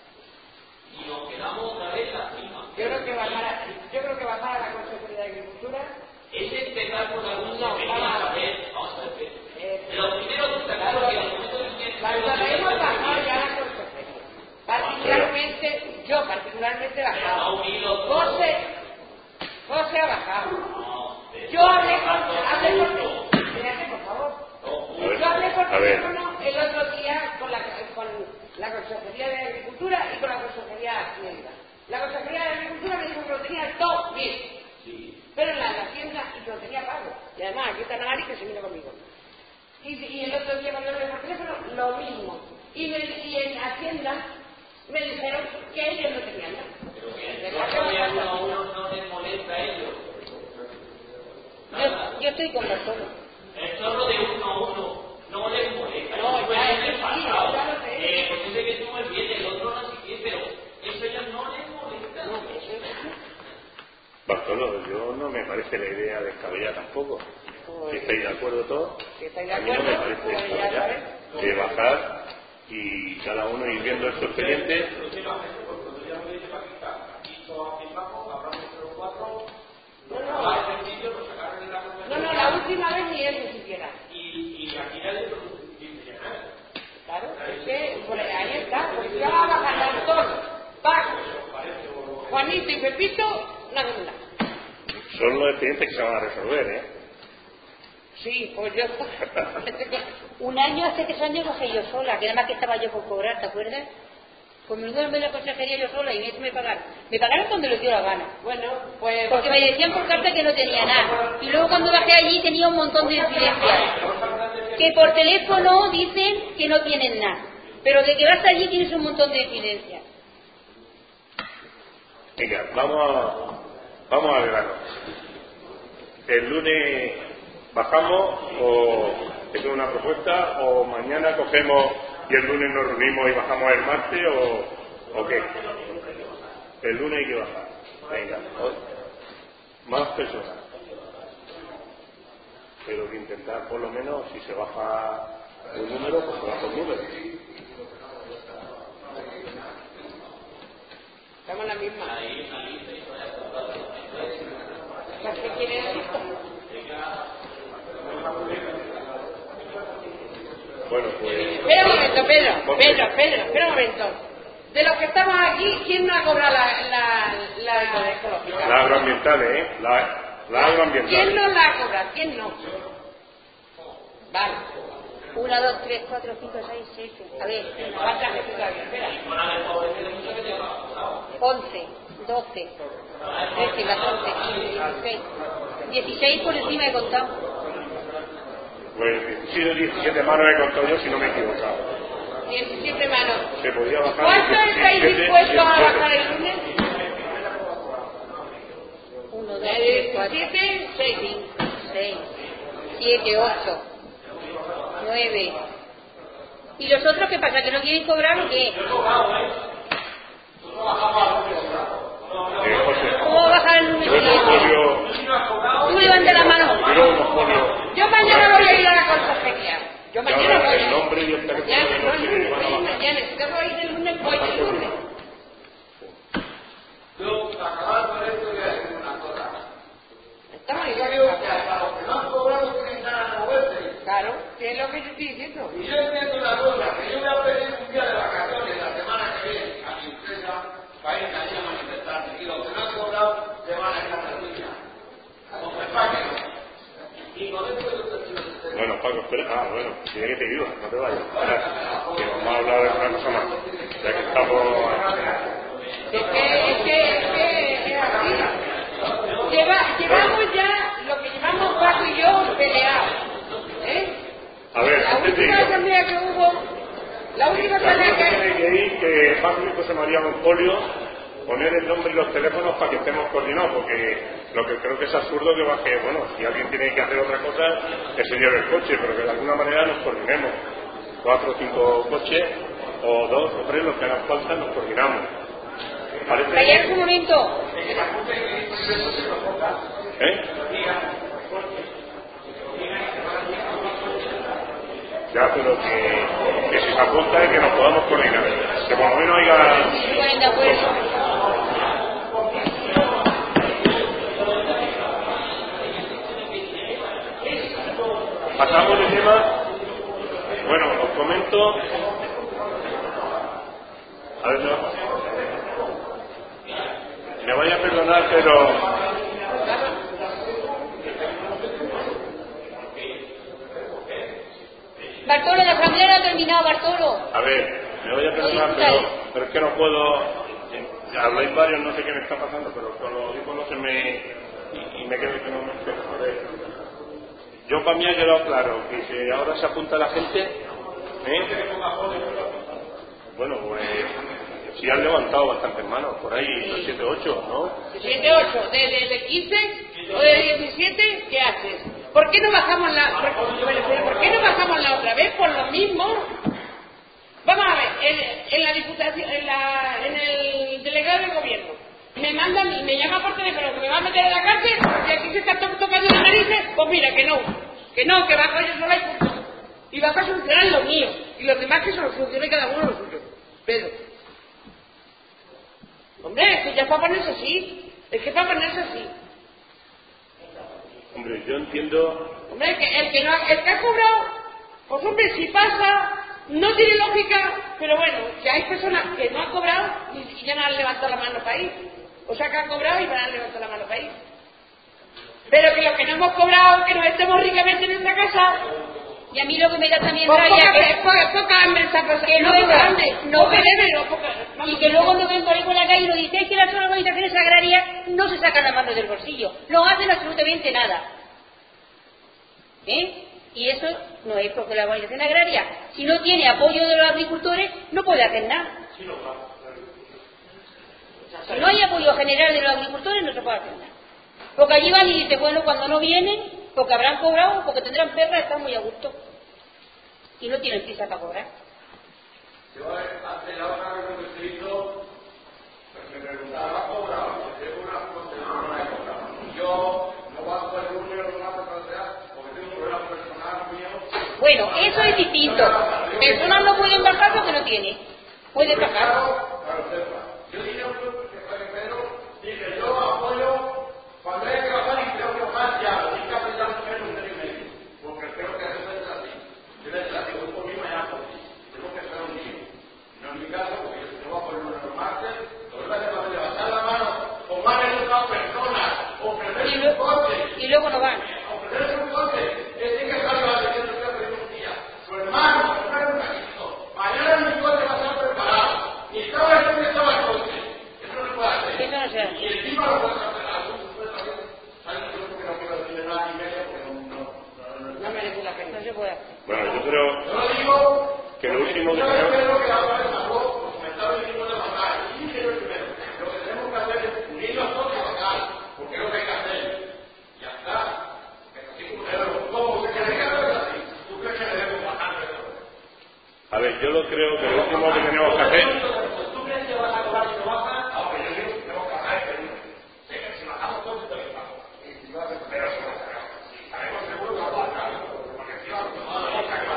[SPEAKER 3] y nos quedamos otra vez la cima.
[SPEAKER 2] Yo creo que bajar a, yo creo que bajar a la Consejería de Agricultura
[SPEAKER 3] es empezar por la
[SPEAKER 2] no,
[SPEAKER 3] consejería a ver, vamos a ver.
[SPEAKER 2] Eh,
[SPEAKER 3] Lo primero que está claro que al momento de que
[SPEAKER 2] cuando la hemos bajado ya la Consejería, particularmente, yo particularmente he bajado. José, José ha bajado. Yo hablé con, hablé con por favor. Yo hablé por teléfono el otro día con la, con la Consejería de Agricultura y con la Consejería de Hacienda. La Consejería de Agricultura me dijo que lo tenía todo bien, pero en la de Hacienda y que lo tenía pago. Y además aquí está Nagari que se vino conmigo. Y, y el otro día cuando hablé por teléfono, lo mismo. Y, me, y en Hacienda me dijeron que ellos no tenían nada.
[SPEAKER 3] Pero que no, a uno no les molesta a ellos.
[SPEAKER 2] Yo, yo estoy con Bartolo.
[SPEAKER 3] El zorro de uno a uno no les molesta.
[SPEAKER 2] No,
[SPEAKER 3] no
[SPEAKER 2] ya,
[SPEAKER 3] es
[SPEAKER 2] sí,
[SPEAKER 3] el pasado.
[SPEAKER 2] ya lo sé.
[SPEAKER 3] Eh, porque sé que tú me vienes, el otro no sé qué, pero eso ya no les molesta.
[SPEAKER 2] No, eso es.
[SPEAKER 1] Bartolo, yo no me parece la idea descabellada tampoco.
[SPEAKER 2] Pues,
[SPEAKER 1] si estáis de acuerdo todos,
[SPEAKER 2] si estáis de
[SPEAKER 1] a mí no me
[SPEAKER 2] acuerdo,
[SPEAKER 1] parece
[SPEAKER 2] pues ya
[SPEAKER 1] descabellada
[SPEAKER 2] sabes.
[SPEAKER 1] de bajar y cada uno ir viendo estos expedientes.
[SPEAKER 2] Juanito y Pepito no hacen nada.
[SPEAKER 1] Son los expedientes que se van a resolver, ¿eh?
[SPEAKER 2] Sí, pues yo...
[SPEAKER 4] Un año, hace tres años bajé yo sola, que nada más que estaba yo por cobrar, ¿te acuerdas? Pues me de la consejería yo sola y eso me pagaron. Me pagaron cuando les dio la gana.
[SPEAKER 2] Bueno, pues...
[SPEAKER 4] Porque me decían por carta que no tenía nada. Y luego cuando bajé allí tenía un montón de incidencias. Que por teléfono dicen que no tienen nada. Pero de que vas allí tienes un montón de incidencias.
[SPEAKER 1] Venga, vamos a, vamos al grano. El lunes bajamos o es una propuesta o mañana cogemos y el lunes nos reunimos y bajamos el martes o, o qué. El lunes hay que bajar. Venga, más personas. Pero que intentar por lo menos si se baja un número, pues se baja un número.
[SPEAKER 2] Estamos en la misma. ¿Qué quiere decir?
[SPEAKER 1] Bueno, pues...
[SPEAKER 2] Espera un momento, Pedro, Pedro, Pedro, espera un momento. De los que estamos aquí, ¿quién no ha cobrado la, la, la ecológica?
[SPEAKER 1] La agroambiental, ¿eh? La, la agroambiental.
[SPEAKER 2] ¿Quién no la ha cobrado? ¿Quién no? Vale.
[SPEAKER 4] Una, dos, tres, cuatro, cinco, seis, siete. A ver,
[SPEAKER 2] ¿Cuánta gente todavía? Espera.
[SPEAKER 4] once, doce, trece, catorce, quince, dieciséis. dieciséis por encima he contado.
[SPEAKER 1] Pues diecisiete, diecisiete manos he contado yo si no me he equivocado.
[SPEAKER 2] diecisiete manos.
[SPEAKER 1] Se podía bajar.
[SPEAKER 2] ¿Cuánto estáis dispuestos a bajar el lunes?
[SPEAKER 4] uno, dos,
[SPEAKER 2] De
[SPEAKER 4] tres, cuatro,
[SPEAKER 2] diecisiete, seis, cinco.
[SPEAKER 4] seis, siete, ocho, nueve. ¿Y los otros qué pasa? ¿Que no quieren cobrar o qué?
[SPEAKER 1] Eh, José,
[SPEAKER 4] ¿Cómo va a bajar el número?
[SPEAKER 1] yo en un folio,
[SPEAKER 4] Tú levanta la mano.
[SPEAKER 1] yo en un folio.
[SPEAKER 2] Yo mañana voy a ir a la consejería. Yo
[SPEAKER 1] Y
[SPEAKER 2] mañana
[SPEAKER 1] ahora
[SPEAKER 2] voy a
[SPEAKER 1] el
[SPEAKER 2] ir.
[SPEAKER 1] nombre y el teléfono
[SPEAKER 2] Mañana,
[SPEAKER 1] de
[SPEAKER 2] no
[SPEAKER 1] los
[SPEAKER 2] el
[SPEAKER 1] que
[SPEAKER 2] lunes,
[SPEAKER 1] van a
[SPEAKER 2] voy a ir
[SPEAKER 1] bajar.
[SPEAKER 2] mañana. Si tengo que ir el lunes, voy el lunes.
[SPEAKER 5] Yo, para acabar con esto, voy a decir una cosa.
[SPEAKER 2] Estamos
[SPEAKER 5] Yo
[SPEAKER 2] igual.
[SPEAKER 5] creo que hasta los que no han cobrado tienen ganas de moverse.
[SPEAKER 2] Claro, ¿qué es lo que yo estoy diciendo?
[SPEAKER 5] Y yo entiendo una cosa, que yo voy a pedir un día de vacaciones la semana que viene a mi empresa para ir allí a manifestarme. Y los que no han cobrado se van a ir a la línea. O se paguen. Y con esto yo te
[SPEAKER 1] Bueno, Paco, espera. Ah, bueno, tiene que te ayuda, no te vayas. Ahora, que vamos a hablar de una cosa más. Ya que estamos.
[SPEAKER 2] Es que, es que, es que, es así. Lleva, llevamos ya lo que llevamos Paco y yo peleados. ¿Eh?
[SPEAKER 1] A ver,
[SPEAKER 2] La
[SPEAKER 1] antes de
[SPEAKER 2] última
[SPEAKER 1] ir.
[SPEAKER 2] asamblea que hubo, la última
[SPEAKER 1] La
[SPEAKER 2] asamblea
[SPEAKER 1] cosa
[SPEAKER 2] que
[SPEAKER 1] tiene que ir que Paco y José María un folio, poner el nombre y los teléfonos para que estemos coordinados, porque lo que creo que es absurdo que baje, bueno, si alguien tiene que hacer otra cosa, el señor el coche, pero que de alguna manera nos coordinemos. Cuatro o cinco coches, o dos o tres, los que hagan falta, nos coordinamos. ¿Parece?
[SPEAKER 4] Callar un momento.
[SPEAKER 1] ¿Eh? Ya, pero que, que si se apunta y que nos podamos coordinar. Que por lo menos haya...
[SPEAKER 4] Se ponen de acuerdo.
[SPEAKER 1] Pasamos de tema. Bueno, os comento. A ver, no. Me vaya a perdonar, pero.
[SPEAKER 4] Bartolo, la asamblea no ha terminado, Bartolo.
[SPEAKER 1] A ver, me voy a perdonar, pero, pero es que no puedo. Habláis varios, no sé qué me está pasando, pero con los audífonos se me. Y, y me quedo que no me entero. A ver. Yo para mí ha quedado claro que si ahora se apunta la gente. ¿Eh? Bueno, pues. Si han levantado bastantes manos, por ahí, los siete ocho, ¿no?
[SPEAKER 2] siete, ocho, de, de, de quince o de diecisiete, ¿qué haces? ¿Por qué no bajamos la, por, bueno, pero ¿por qué no bajamos la otra vez? Por lo mismo. Vamos a ver, en, en la diputación, en, la, en el delegado del gobierno, me mandan y me llama por teléfono que me va a meter en la cárcel y aquí se está to tocando las narices, pues mira, que no, que no, que bajo yo sola y punto. Y bajo a solucionar lo mío, y los demás que se lo solucione cada uno lo suyo. Pedro. Hombre, es que ya para ponerse así, es que para ponerse así.
[SPEAKER 1] Hombre, yo entiendo.
[SPEAKER 2] Hombre, el que, el que, no, el que ha cobrado, pues hombre, si pasa, no tiene lógica, pero bueno, que hay personas que no han cobrado y ya no han levantado la mano para ir. O sea, que han cobrado y van a levantar la mano para ir. Pero que los que no hemos cobrado, que nos estemos ricamente en nuestra casa.
[SPEAKER 4] Y a mí lo que me da también
[SPEAKER 2] Pues
[SPEAKER 4] rabia
[SPEAKER 2] poca,
[SPEAKER 4] que,
[SPEAKER 2] poca, poca hambre esta cosa.
[SPEAKER 4] que
[SPEAKER 2] no
[SPEAKER 4] luego,
[SPEAKER 2] poca hambre,
[SPEAKER 4] no,
[SPEAKER 2] poca debe, no poca.
[SPEAKER 4] y que luego cuando ven por ahí por la calle y nos dicen que las organizaciones agrarias no se sacan las manos del bolsillo, no hacen absolutamente nada. ¿Eh? Y eso no es porque la organización agraria, si no tiene apoyo de los agricultores, no puede hacer nada. Si no hay apoyo general de los agricultores, no se puede hacer nada. Porque allí van y dicen, bueno, cuando no vienen, porque habrán cobrado, porque tendrán perras, están muy a gusto. Y no tienen prisa para cobrar.
[SPEAKER 5] Yo hace la otra vez que se hizo, pues me preguntaba, ¿has cobrado? Porque tengo una cosa que no la he cobrado. Yo no voy a hacer el número de una persona porque tengo un problema personal mío.
[SPEAKER 4] Bueno, eso es distinto. Personas no pueden bajar lo que no tienen. Pueden bajar.
[SPEAKER 5] Claro, sepa. Yo dije a Pedro, dije, yo apoyo cuando hay que bajar y creo que bajar ya, y que apretar menos un y medio. Porque creo que eso es así. Yo les digo, un poquito más por ti. Tengo que ser un día. No en mi caso, porque yo voy a poner un número martes, lo que pasa es que levantar la mano, o van a otras personas, ofrecer un coche.
[SPEAKER 4] Y luego no van.
[SPEAKER 5] Ofrecer un coche, es que salga a decir que hace un día. Su hermano, su hermano un poquito. Mañana mi coche va a estar preparado. Y estaba el que estaba el coche. Eso no se puede hacer.
[SPEAKER 4] Eso no se hace.
[SPEAKER 5] Y encima lo puedes hacer. ¿Sabes? Yo creo que no quiero decir nada ni medio porque no, no, no,
[SPEAKER 2] No merece la pena.
[SPEAKER 4] No se puede hacer.
[SPEAKER 1] Bueno, yo creo
[SPEAKER 5] yo lo digo
[SPEAKER 1] que lo último que
[SPEAKER 5] yo
[SPEAKER 1] tenemos...
[SPEAKER 5] creo que ahora es algo, los comentarios de de bajar, y dije yo primero, lo que tenemos que hacer es unirnos todos y bajar, porque es lo que hay que hacer. Ya está. Es así como ¿cómo que queréis hacer así? ¿Tú crees que debemos bajar eso?
[SPEAKER 1] A ver, yo lo creo que lo último que tenemos que hacer...
[SPEAKER 5] ¿Tú crees que vas a cobrar si no bajas? No, pero yo digo que tenemos que bajar este número. Sé que si bajamos todos, entonces bajamos. Y si no haces pero eso no será. Si sabemos seguro que vamos a bajar, porque si no, no vamos a bajar.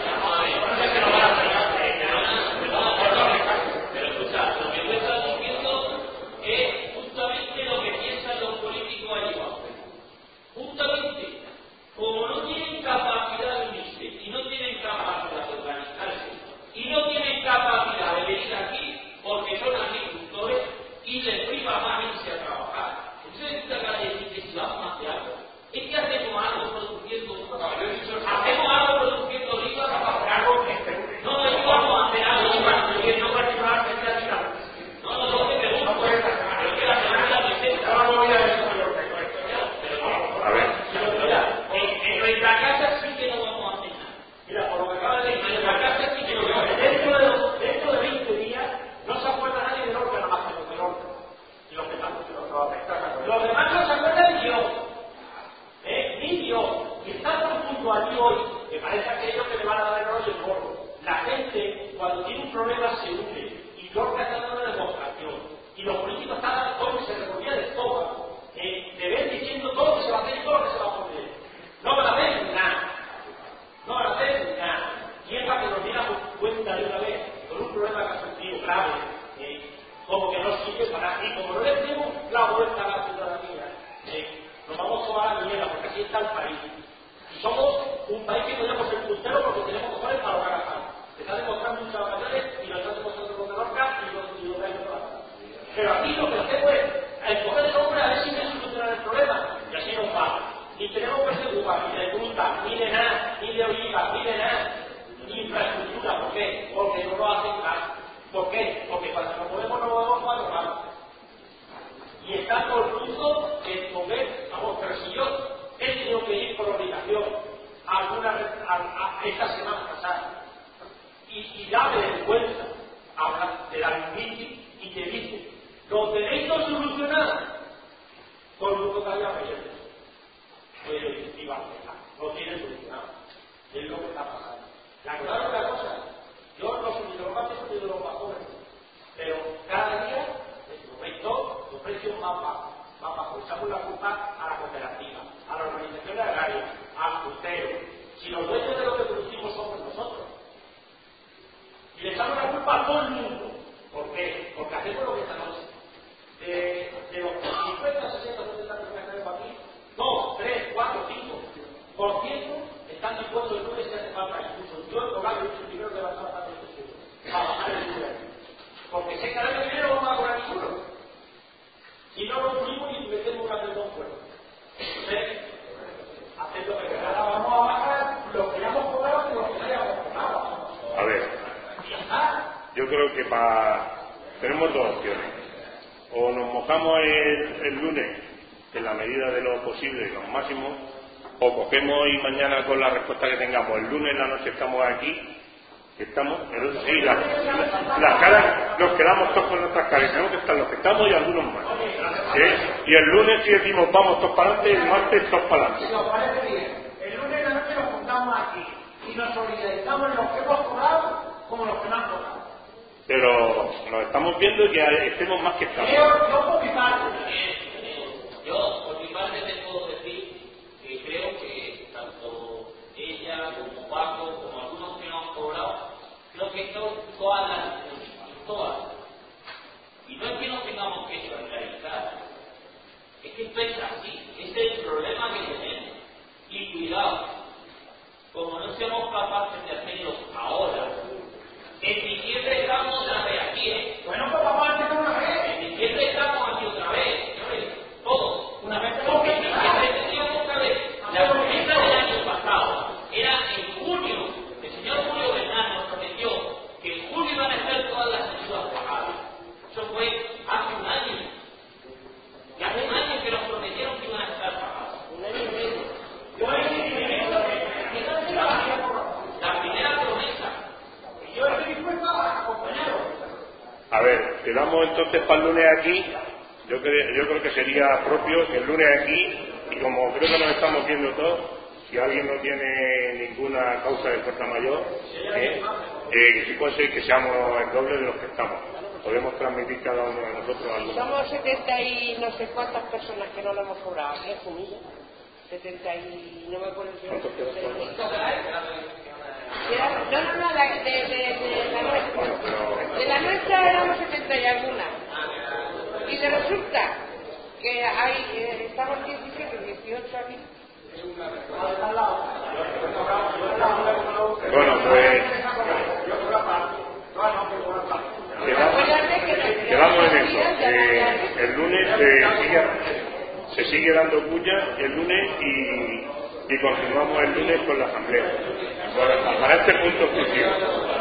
[SPEAKER 3] Pero escucha, lo que tú estás diciendo es justamente lo que piensan los políticos allí abajo. Justamente, como no tienen capacidad de unirse y no tienen capacidad de organizarse y no tienen capacidad de venir aquí porque son agricultores y les priva más irse a trabajar. Entonces, usted acaba de decir que si vamos a hacer algo, es que hacemos algo produciendo, hacemos algo produciendo libros para algo que no le vamos a hacer algo que no particular que sea tirado. No, no, no, que pregunto, pero que la semana presenta.
[SPEAKER 5] Ahora voy a ver.
[SPEAKER 1] A ver,
[SPEAKER 3] En nuestra casa sí que no vamos a hacer nada.
[SPEAKER 5] Mira, por lo que acaba de decir,
[SPEAKER 3] En nuestra casa sí que no vamos a hacer nada.
[SPEAKER 5] dentro de, los, dentro de veinte días no se acuerda nadie de Lorca, nada más que los de Lorca. Y los que tanto se los afectan. Los demás no se acuerdan ni Dios. ¿Eh? Ni Dios. Y están tan junto allí hoy, que parece aquello que le van a dar el rollo el gordo. La gente, cuando tiene un problema, se une. Y Lorca está dando una demostración. Y los políticos están hoy se revolvían de estómago. Eh, de ver diciendo todo lo que se va a hacer y todo lo que se va a poner. No van a hacer nada. No van a hacer nada. Y es para que nos diéramos cuenta de una vez con un problema que ha sentido grave, eh, como que no sirve para nada. Y como no le demos la vuelta a la ciudadanía, eh, nos vamos a tomar la mierda, porque así está el país. Y somos un país que podemos ser puntero porque tenemos cojones para lograr a Se está demostrando muchas batallas y lo están demostrando los de Lorca y los y los de Lorca. Pero aquí lo que hacemos es encoger el hombre a ver si me solucionan el problema. Y así nos va. Ni tenemos que ser uva, ni de fruta, ni de nada, ni de oliva, ni de nada, ni infraestructura. ¿Por qué? Porque no lo hacen nada. ¿Por qué? Porque cuando nos movemos, nos movemos cuando vamos. Y está todo el mundo en comer, vamos, pero si yo he tenido que ir por obligación a alguna a, a esta semana pasada y, y ya me vergüenza hablar de la lingüística y te dice, lo tenéis no solucionado, todo el mundo calla reyendo. Oye, y va, no tiene solucionado. Es lo que está pasando. La clave es la cosa, yo no soy ni de los más viejos ni de los más jóvenes, pero cada día los rectores, los precios más bajos, más bajos. Echamos la culpa a la cooperativa, a la organización agraria, al frutero. Si los dueños de lo que producimos somos nosotros. Y le echamos la culpa a todo el mundo. ¿Por qué? Porque hacemos lo que esta noche. De, de los cincuenta, sesenta, setenta personas que tenemos aquí, dos, tres, cuatro, cinco por ciento están dispuestos el lunes si hace falta. Incluso yo el hogar, yo soy el primero que va a estar bastante dispuesto a bajar el lunes. Porque sé que al año que viene no vamos a cobrar ninguno.
[SPEAKER 1] creo que para tenemos dos opciones. O nos mojamos el, el lunes en la medida de lo posible y lo máximo, o cogemos y mañana con la respuesta que tengamos el lunes en la noche estamos aquí, estamos, pero sí, las la caras, nos quedamos todos con nuestras caras, tenemos que estar los que estamos y algunos más. ¿Eh? Y el lunes si decimos vamos todos para adelante, el martes todos para adelante.
[SPEAKER 6] Si os parece bien, el lunes en la noche nos juntamos aquí y nos solidarizamos los que hemos cobrado como los que no han cobrado.
[SPEAKER 1] Pero nos estamos viendo y que estemos más que estamos.
[SPEAKER 6] Yo, yo por mi parte,
[SPEAKER 3] yo por mi parte te puedo decir que creo que tanto ella como Paco, como algunos que no han cobrado, creo que son todas las instituciones, todas. Y no es que no tengamos que solidarizar, es que esto es así, ese es el problema que tenemos. Y cuidado, como no seamos capaces de hacerlo ahora, en diciembre estamos otra vez aquí, ¿eh?
[SPEAKER 6] bueno, pues vamos a hacer una vez.
[SPEAKER 3] En diciembre estamos aquí otra vez, señores, todos.
[SPEAKER 6] Una vez
[SPEAKER 3] Porque en diciembre teníamos que ver la promesa del año pasado. Era en junio, el señor Julio Bernal nos prometió que en julio iban a estar todas las ayudas pagadas. Eso fue hace un año. Y hace un año que nos prometieron que iban a estar pagadas.
[SPEAKER 2] Un año y medio.
[SPEAKER 6] Yo estoy
[SPEAKER 3] La primera promesa.
[SPEAKER 6] yo estoy dispuesto a acompañaros.
[SPEAKER 1] A ver, quedamos entonces para el lunes aquí. Yo creo, yo creo que sería propio que el lunes aquí, y como creo que nos estamos viendo todos, si alguien no tiene ninguna causa de fuerza mayor, eh, eh, que si puede ser que seamos el doble de los que estamos. Podemos transmitir cada uno de nosotros algo.
[SPEAKER 2] Somos setenta y no sé cuántas personas que no lo hemos cobrado. ¿Qué Jumilla? setenta y no me acuerdo si
[SPEAKER 1] ¿Cuántos quedan?
[SPEAKER 2] no, no, no, la, de, de, de la nuestra. De la nuestra éramos setenta y alguna. Y de resulta que hay, eh, estamos diecisiete, dieciocho aquí.
[SPEAKER 1] Bueno, pues quedamos, quedamos en eso. Eh, el lunes se sigue, se sigue dando puya el lunes y, y continuamos el lunes con la asamblea. Para, para este punto exclusivo.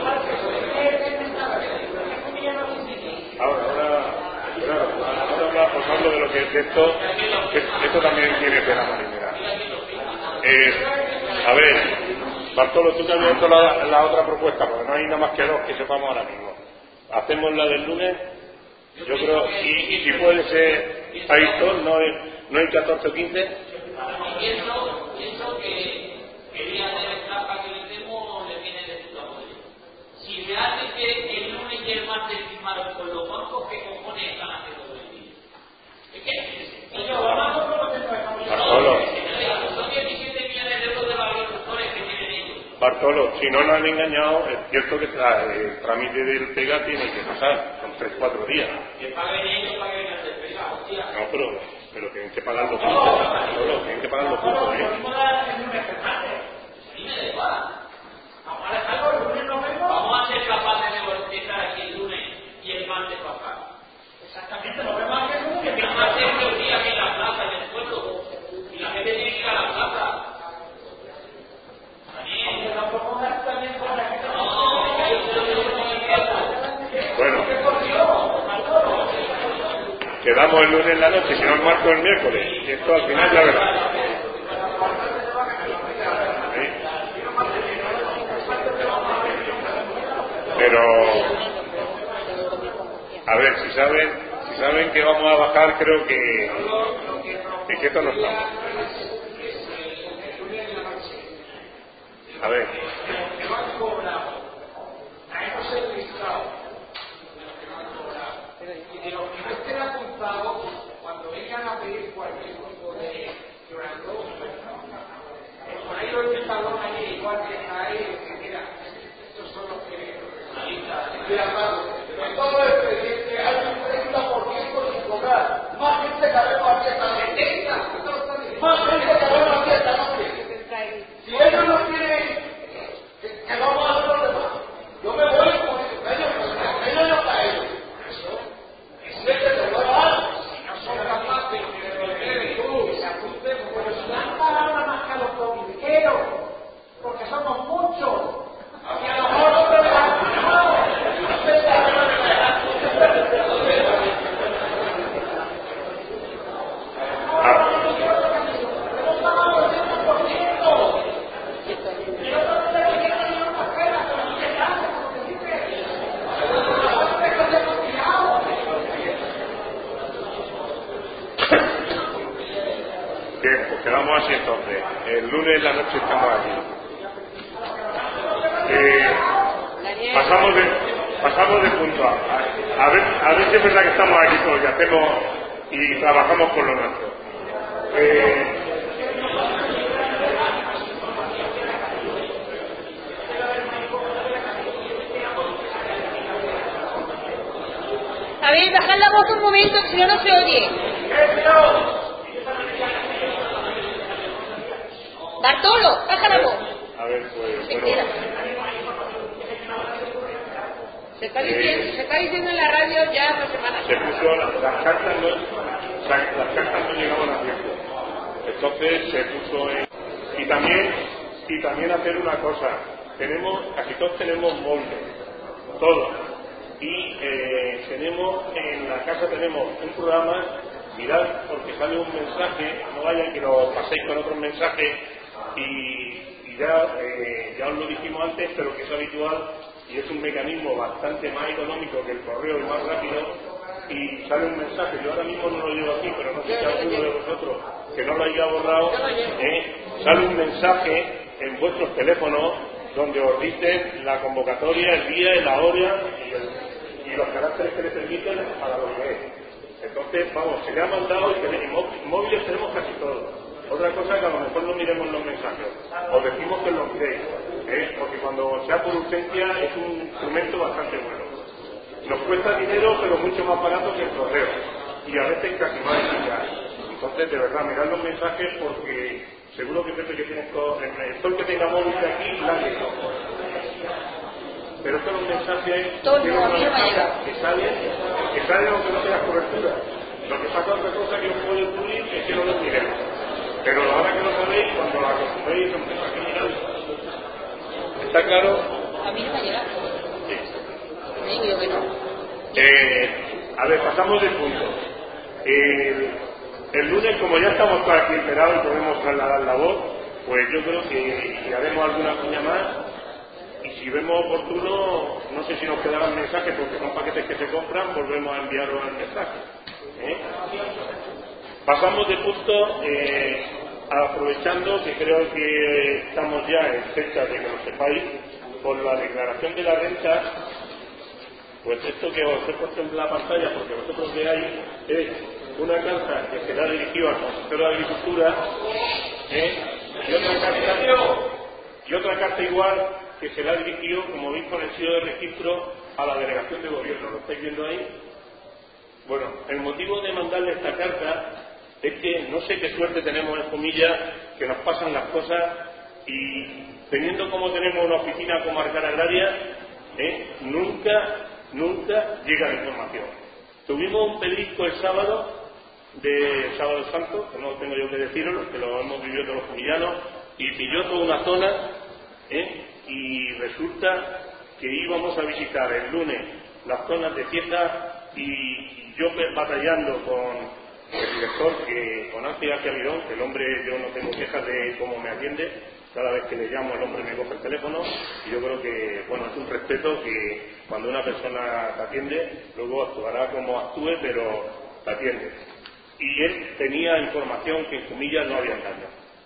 [SPEAKER 1] Ahora, ahora, claro, ahora os hablo de lo que es esto, que esto también tiene pena marinera. Eh, a ver, Bartolo, tú te has visto la, la otra propuesta, porque no hay nada más que dos que sepamos ahora mismo. Hacemos la del lunes, yo creo, y, y si puede ser ahí todo, no hay, no hay catorce o quince.
[SPEAKER 3] Y pienso, pienso que quería hacer el trabajo que le demos, le viene de puta madre. Si realmente el lunes y el martes firmaron con los bancos, ¿qué cojones están haciendo el día? Es que,
[SPEAKER 6] Yo, vamos a lo que no estamos
[SPEAKER 1] Bartolo,
[SPEAKER 3] son diecisiete millones de euros de agricultores que tienen ellos.
[SPEAKER 1] Bartolo, si no nos han engañado, es cierto que tra- el trámite del PEGA tiene que pasar, son tres cuatro días.
[SPEAKER 3] Que paguen ellos, paguen el despegado, hostia.
[SPEAKER 1] No, pero, pero tienen que pagar los puntos, Bartolo, tienen que pagar los puntos, ¿eh?
[SPEAKER 3] A mí me da igual.
[SPEAKER 6] Vamos a dejarlo, el lunes nos vemos.
[SPEAKER 3] Vamos a ser capaces de negociar aquí el lunes y el martes pasar.
[SPEAKER 6] Exactamente, nos vemos aquí el lunes.
[SPEAKER 3] Que el martes es un día que en la plaza, en el pueblo, y la gente tiene que ir a la plaza.
[SPEAKER 6] Aunque tampoco pongas también con la gente.
[SPEAKER 3] No, que yo creo que no me
[SPEAKER 1] Bueno, quedamos el lunes en la noche, si no el martes o el miércoles, y esto al final ya verás. ¿Eh? Pero, a ver, si saben, si saben que vamos a bajar, creo que, que esto no está. A ver.
[SPEAKER 6] No han cobrado. A esos registrados. Y de los que no estén apuntados, cuando vengan a pedir cualquier tipo de llorando, por ahí lo que talón ahí, igual que ahí, que mira, estos son los que. En todo el expediente hay un treinta por ciento sin cobrar. Más gente que haremos aquí esta noche. Más gente que haremos aquí esta noche. Si ellos no quieren, que, que vamos a hacer los demás. Yo me voy con ellos, ellos no caen. Eso, es que se lo hagan. Si no son capaces de resolver tú, se ajusten, pero si han pagado nada más que a los comiqueros, porque somos muchos. Y a lo mejor no te dejan, no, no te dejan.
[SPEAKER 1] entonces. El lunes en la noche estamos aquí. Eh, pasamos de pasamos de punto a, a, a ver a ver si es verdad que estamos aquí todos y hacemos y trabajamos por lo nuestro. Eh,
[SPEAKER 4] A ver, bajad la voz un momento, que si no, no se oye. Bartolo, baja la voz.
[SPEAKER 1] a ver, pues
[SPEAKER 4] Se
[SPEAKER 1] bueno.
[SPEAKER 4] queda.
[SPEAKER 2] Se está diciendo, se está diciendo en la radio ya dos semanas.
[SPEAKER 1] Se puso las, las cartas no las cartas no llegaban a tiempo, entonces se puso en, y también y también hacer una cosa, tenemos casi todos tenemos móviles, todos, y eh, tenemos en la casa tenemos un programa, mirad porque sale un mensaje, no vayan que lo paséis con otros mensajes y, y ya eh, ya os lo dijimos antes, pero que es habitual y es un mecanismo bastante más económico que el correo y más rápido, y sale un mensaje, yo ahora mismo no lo llevo aquí, pero no sé si alguno de vosotros que no lo haya borrado, ¿eh? Sale un mensaje en vuestros teléfonos donde os dicen la convocatoria, el día, la hora y, el, y los caracteres que le permiten para lo que es. Entonces, vamos, se le ha mandado y tenemos, móviles tenemos casi todos. Otra cosa que a lo mejor no miremos los mensajes, os decimos que los miréis, ¿eh? Porque cuando sea por urgencia es un instrumento bastante bueno. Nos cuesta dinero, pero mucho más barato que el correo, y a veces casi más eficaz. Entonces, de verdad, mirad los mensajes porque seguro que Pepe que tienes todo, el que tenga móvil de aquí, nadie. Pero estos los mensajes
[SPEAKER 4] Todo
[SPEAKER 1] tienen
[SPEAKER 4] no,
[SPEAKER 1] una
[SPEAKER 4] mira,
[SPEAKER 1] ventaja que salen, que salen aunque no tengas cobertura. Lo que pasa otra cosa que os puede ocurrir es que no los miremos. Pero ahora que lo sabéis, cuando lo acostumbréis, empezó a mirar. ¿Está claro?
[SPEAKER 4] A mí no me ha llegado.
[SPEAKER 1] Sí.
[SPEAKER 4] Digo yo que no.
[SPEAKER 1] Eh, a ver, pasamos de punto. El, el lunes, como ya estamos todos aquí enterados y podemos trasladar la voz, pues yo creo que y haremos alguna cuña más. Y si vemos oportuno, no sé si nos quedarán mensajes, porque son paquetes que se compran, volvemos a enviaros el mensaje. ¿Eh? Pasamos de punto, eh, aprovechando que creo que estamos ya en fecha de que lo sepáis, por la declaración de la renta, pues esto que os he puesto en la pantalla, porque vosotros veáis, es una carta que será dirigida al consejero de Agricultura, ¿eh? y, otra carta, y otra carta igual que será dirigido, como veis con el sello de registro, a la delegación de gobierno. ¿Lo estáis viendo ahí? Bueno, el motivo de mandarle esta carta es que no sé qué suerte tenemos en comillas, que nos pasan las cosas y teniendo como tenemos una oficina comarcal agraria, ¿eh? nunca, nunca llega la información. Tuvimos un pedrisco el sábado, de Sábado Santo, que no tengo yo que deciros, que lo hemos vivido todos los comillanos, y pilló toda una zona, ¿eh? y resulta que íbamos a visitar el lunes las zonas de Cieza y yo batallando con el director, que con Ángel García Mirón, que el hombre, yo no tengo quejas de cómo me atiende, cada vez que le llamo el hombre me coge el teléfono y yo creo que, bueno, es un respeto que cuando una persona te atiende, luego actuará como actúe, pero te atiende. Y él tenía información que en Comillas no había engaño.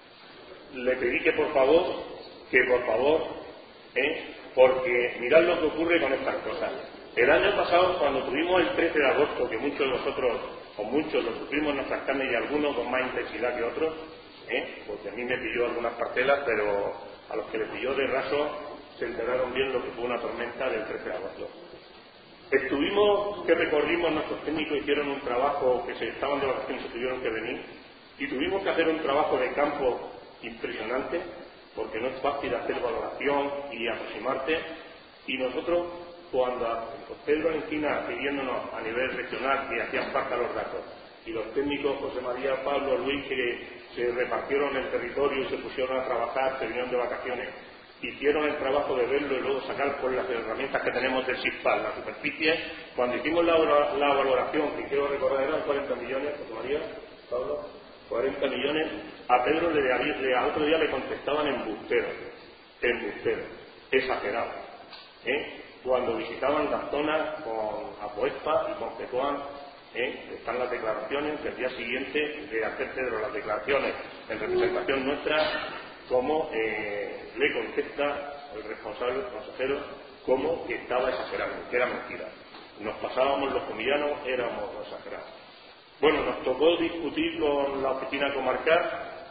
[SPEAKER 1] Le pedí que por favor, que por favor, ¿eh? porque mirad lo que ocurre con estas cosas. El año pasado, cuando tuvimos el trece de agosto, que muchos de nosotros, o muchos lo sufrimos en nuestras carnes y algunos con más intensidad que otros, ¿eh? porque a mí me pilló algunas parcelas, pero a los que les pilló de raso se enteraron bien lo que fue una tormenta del trece de agosto. Estuvimos, que recorrimos, nuestros técnicos hicieron un trabajo, que se estaban de vacaciones y tuvieron que venir, y tuvimos que hacer un trabajo de campo impresionante, porque no es fácil hacer valoración y aproximarte, y nosotros, cuando Pedro Encina pidiéndonos a nivel regional que hacían falta los datos, y los técnicos José María, Pablo, Luis, que se repartieron el territorio y se pusieron a trabajar, se vinieron de vacaciones, hicieron el trabajo de verlo y luego sacar por las herramientas que tenemos del SISPAL, la superficie. Cuando hicimos la, la valoración, que quiero recordar eran cuarenta millones, José María, Pablo, cuarenta millones, a Pedro le, le, al otro día le contestaban embustero, embustero, exagerado. ¿eh? Cuando visitaban las zonas con Apoespa y con Tetuán, ¿eh? están las declaraciones del día siguiente de hacer Pedro las declaraciones en representación nuestra, cómo eh, le contesta el responsable, el consejero, cómo que estaba exagerando, que era mentira. Nos pasábamos los comillanos, éramos exagerados. Bueno, nos tocó discutir con la oficina comarcal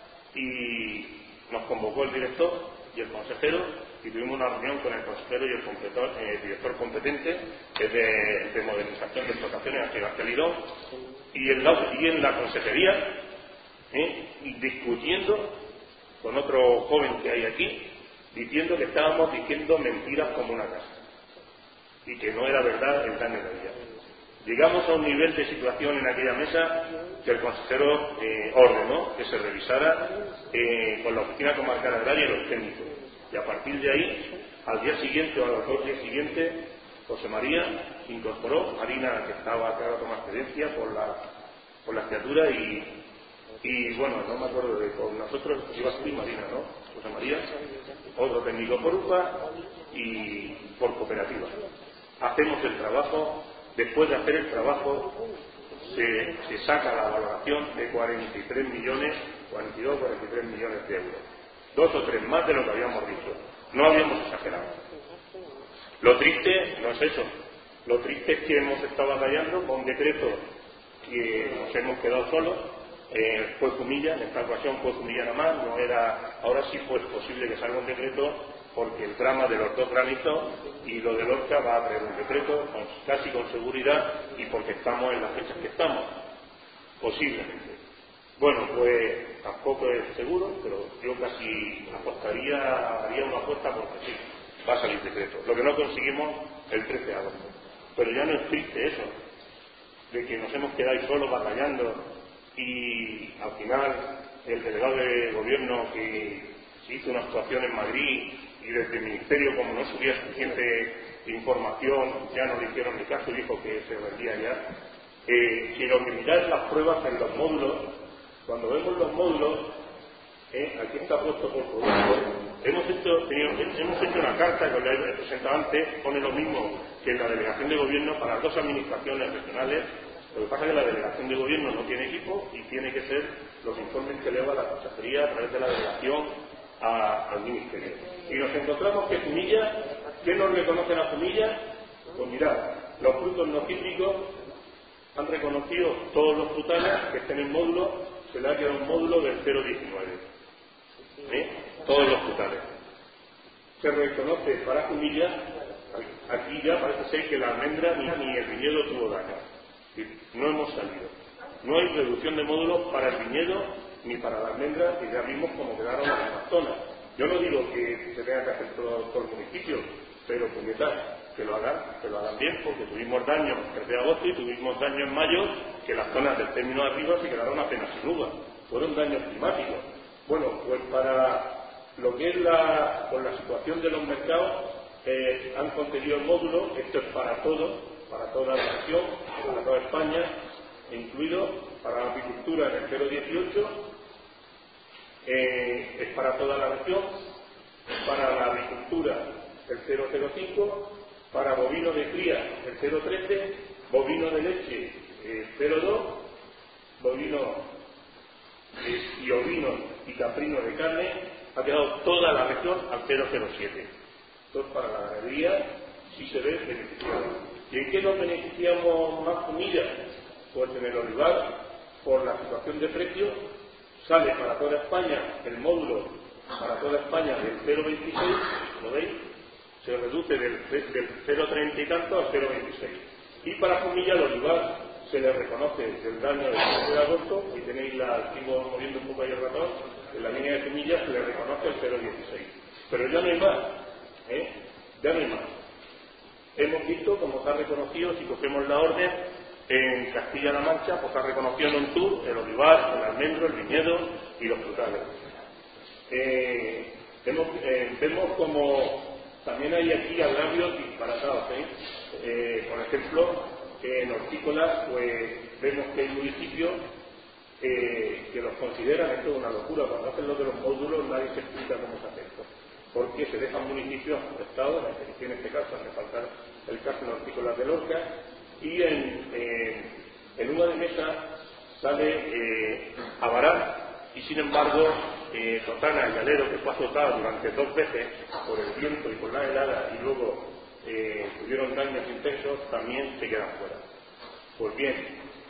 [SPEAKER 1] y nos convocó el director y el consejero y tuvimos una reunión con el consejero y el, completor, eh, el director competente, que es de, de modernización de explotaciones, aquí en Lidón, y en la, y en la consejería, eh, y discutiendo con otro joven que hay aquí, diciendo que estábamos diciendo mentiras como una casa y que no era verdad el daño que había. Llegamos a un nivel de situación en aquella mesa que el consejero eh, ordenó que se revisara eh, con la oficina comarcal agraria y los técnicos. Y a partir de ahí, al día siguiente o a los dos días siguientes, José María incorporó, Marina, que estaba acá como excedencia por la, por la criatura, y, y bueno, no me acuerdo de con nosotros, iba a subir Marina, ¿no? José María, otro técnico por U P A y por cooperativa. Hacemos el trabajo. Después de hacer el trabajo, se, se saca la valoración de cuarenta y tres millones, cuarenta y dos, cuarenta y tres millones de euros. Dos o tres más de lo que habíamos dicho. No habíamos exagerado. Lo triste no es eso. Lo triste es que hemos estado batallando con un decreto que nos hemos quedado solos. Eh, fue Jumilla, en esta ocasión fue Jumilla nada más. No era, ahora sí fue posible que salga un decreto, porque el drama de los dos granitos y lo de Lorca va a traer un decreto con, casi con seguridad, y porque estamos en las fechas que estamos, posiblemente. Bueno, pues tampoco es seguro, pero yo casi apostaría, haría una apuesta porque sí, va a salir decreto. Lo que no conseguimos el trece de agosto. Pero ya no es triste eso, de que nos hemos quedado solos batallando y al final el delegado de gobierno que se hizo una actuación en Madrid y desde el Ministerio, como no subía suficiente información, ya no le hicieron ni caso y dijo que se rendía ya. Eh, si lo que miráis las pruebas en los módulos, cuando vemos los módulos, eh, aquí está puesto por producto, hemos hecho, tenido, hemos hecho una carta que os la he presentado antes, pone lo mismo que en la delegación de gobierno para las dos administraciones regionales. Lo que pasa es que la delegación de gobierno no tiene equipo y tiene que ser los informes que eleva la consejería a través de la delegación a, al ministerio. Y nos encontramos que Jumilla, ¿qué nos reconocen a Jumilla? Pues mirad, los frutos no cítricos han reconocido todos los frutales que estén en módulo, se le ha quedado un módulo del cero coma diecinueve. ¿Eh? Todos los frutales. Se reconoce para Jumilla, aquí ya parece ser que la almendra ni, ni el viñedo tuvo daño. No hemos salido. No hay reducción de módulos para el viñedo ni para la almendra, y ya vimos cómo quedaron las zonas. Yo no digo que se tenga que hacer todo, todo el municipio, pero puñetas, que lo hagan, que lo hagan bien, porque tuvimos daño el tres de agosto y tuvimos daño en mayo, que las zonas del término de arriba se quedaron apenas sin uva. Fueron daños climáticos. Bueno, pues para lo que es la, con la situación de los mercados, eh, han concedido el módulo. Esto es para todo, para toda la región, para toda España, incluido para la apicultura en el cero coma dieciocho, eh, es para toda la región, para la agricultura el cero coma cero cinco, para bovino de cría el cero coma trece, bovino de leche el cero coma dos, bovino eh, y ovino y caprino de carne, ha quedado toda la región al cero coma cero siete. Entonces, para la ganadería sí se ve beneficiado. ¿Y en qué nos beneficiamos más Jumilla? Pues en el olivar, por la situación de precios, sale para toda España el módulo para toda España del cero coma veintiséis, ¿lo veis? Se reduce del, del cero coma treinta y tanto al cero coma veintiséis. Y para Jumilla el olivar se le reconoce el daño del trece de agosto, y tenéis la, sigo moviendo un poco ahí el ratón, en la línea de Jumilla se le reconoce el cero coma dieciséis. Pero ya no hay más, ¿eh? Ya no hay más. Hemos visto cómo se ha reconocido, si cogemos la orden, en Castilla-La Mancha, pues se ha reconocido en un tour el olivar, el almendro, el viñedo y los frutales. Eh, vemos, eh, vemos como también hay aquí agravios disparatados, ¿eh? Eh, por ejemplo, en hortícolas, pues vemos que hay municipios eh, que los consideran, esto es una locura, cuando hacen lo de los módulos nadie se explica cómo se hace esto, porque se dejan municipios afectados, en este caso hace falta el caso en hortícolas de Lorca, y en, eh, en una de mesa sale eh, Abará, y sin embargo eh, Totana y Alero, que fue azotada durante dos veces por el viento y por la helada y luego eh, tuvieron daños intensos, también se quedan fuera. Pues bien,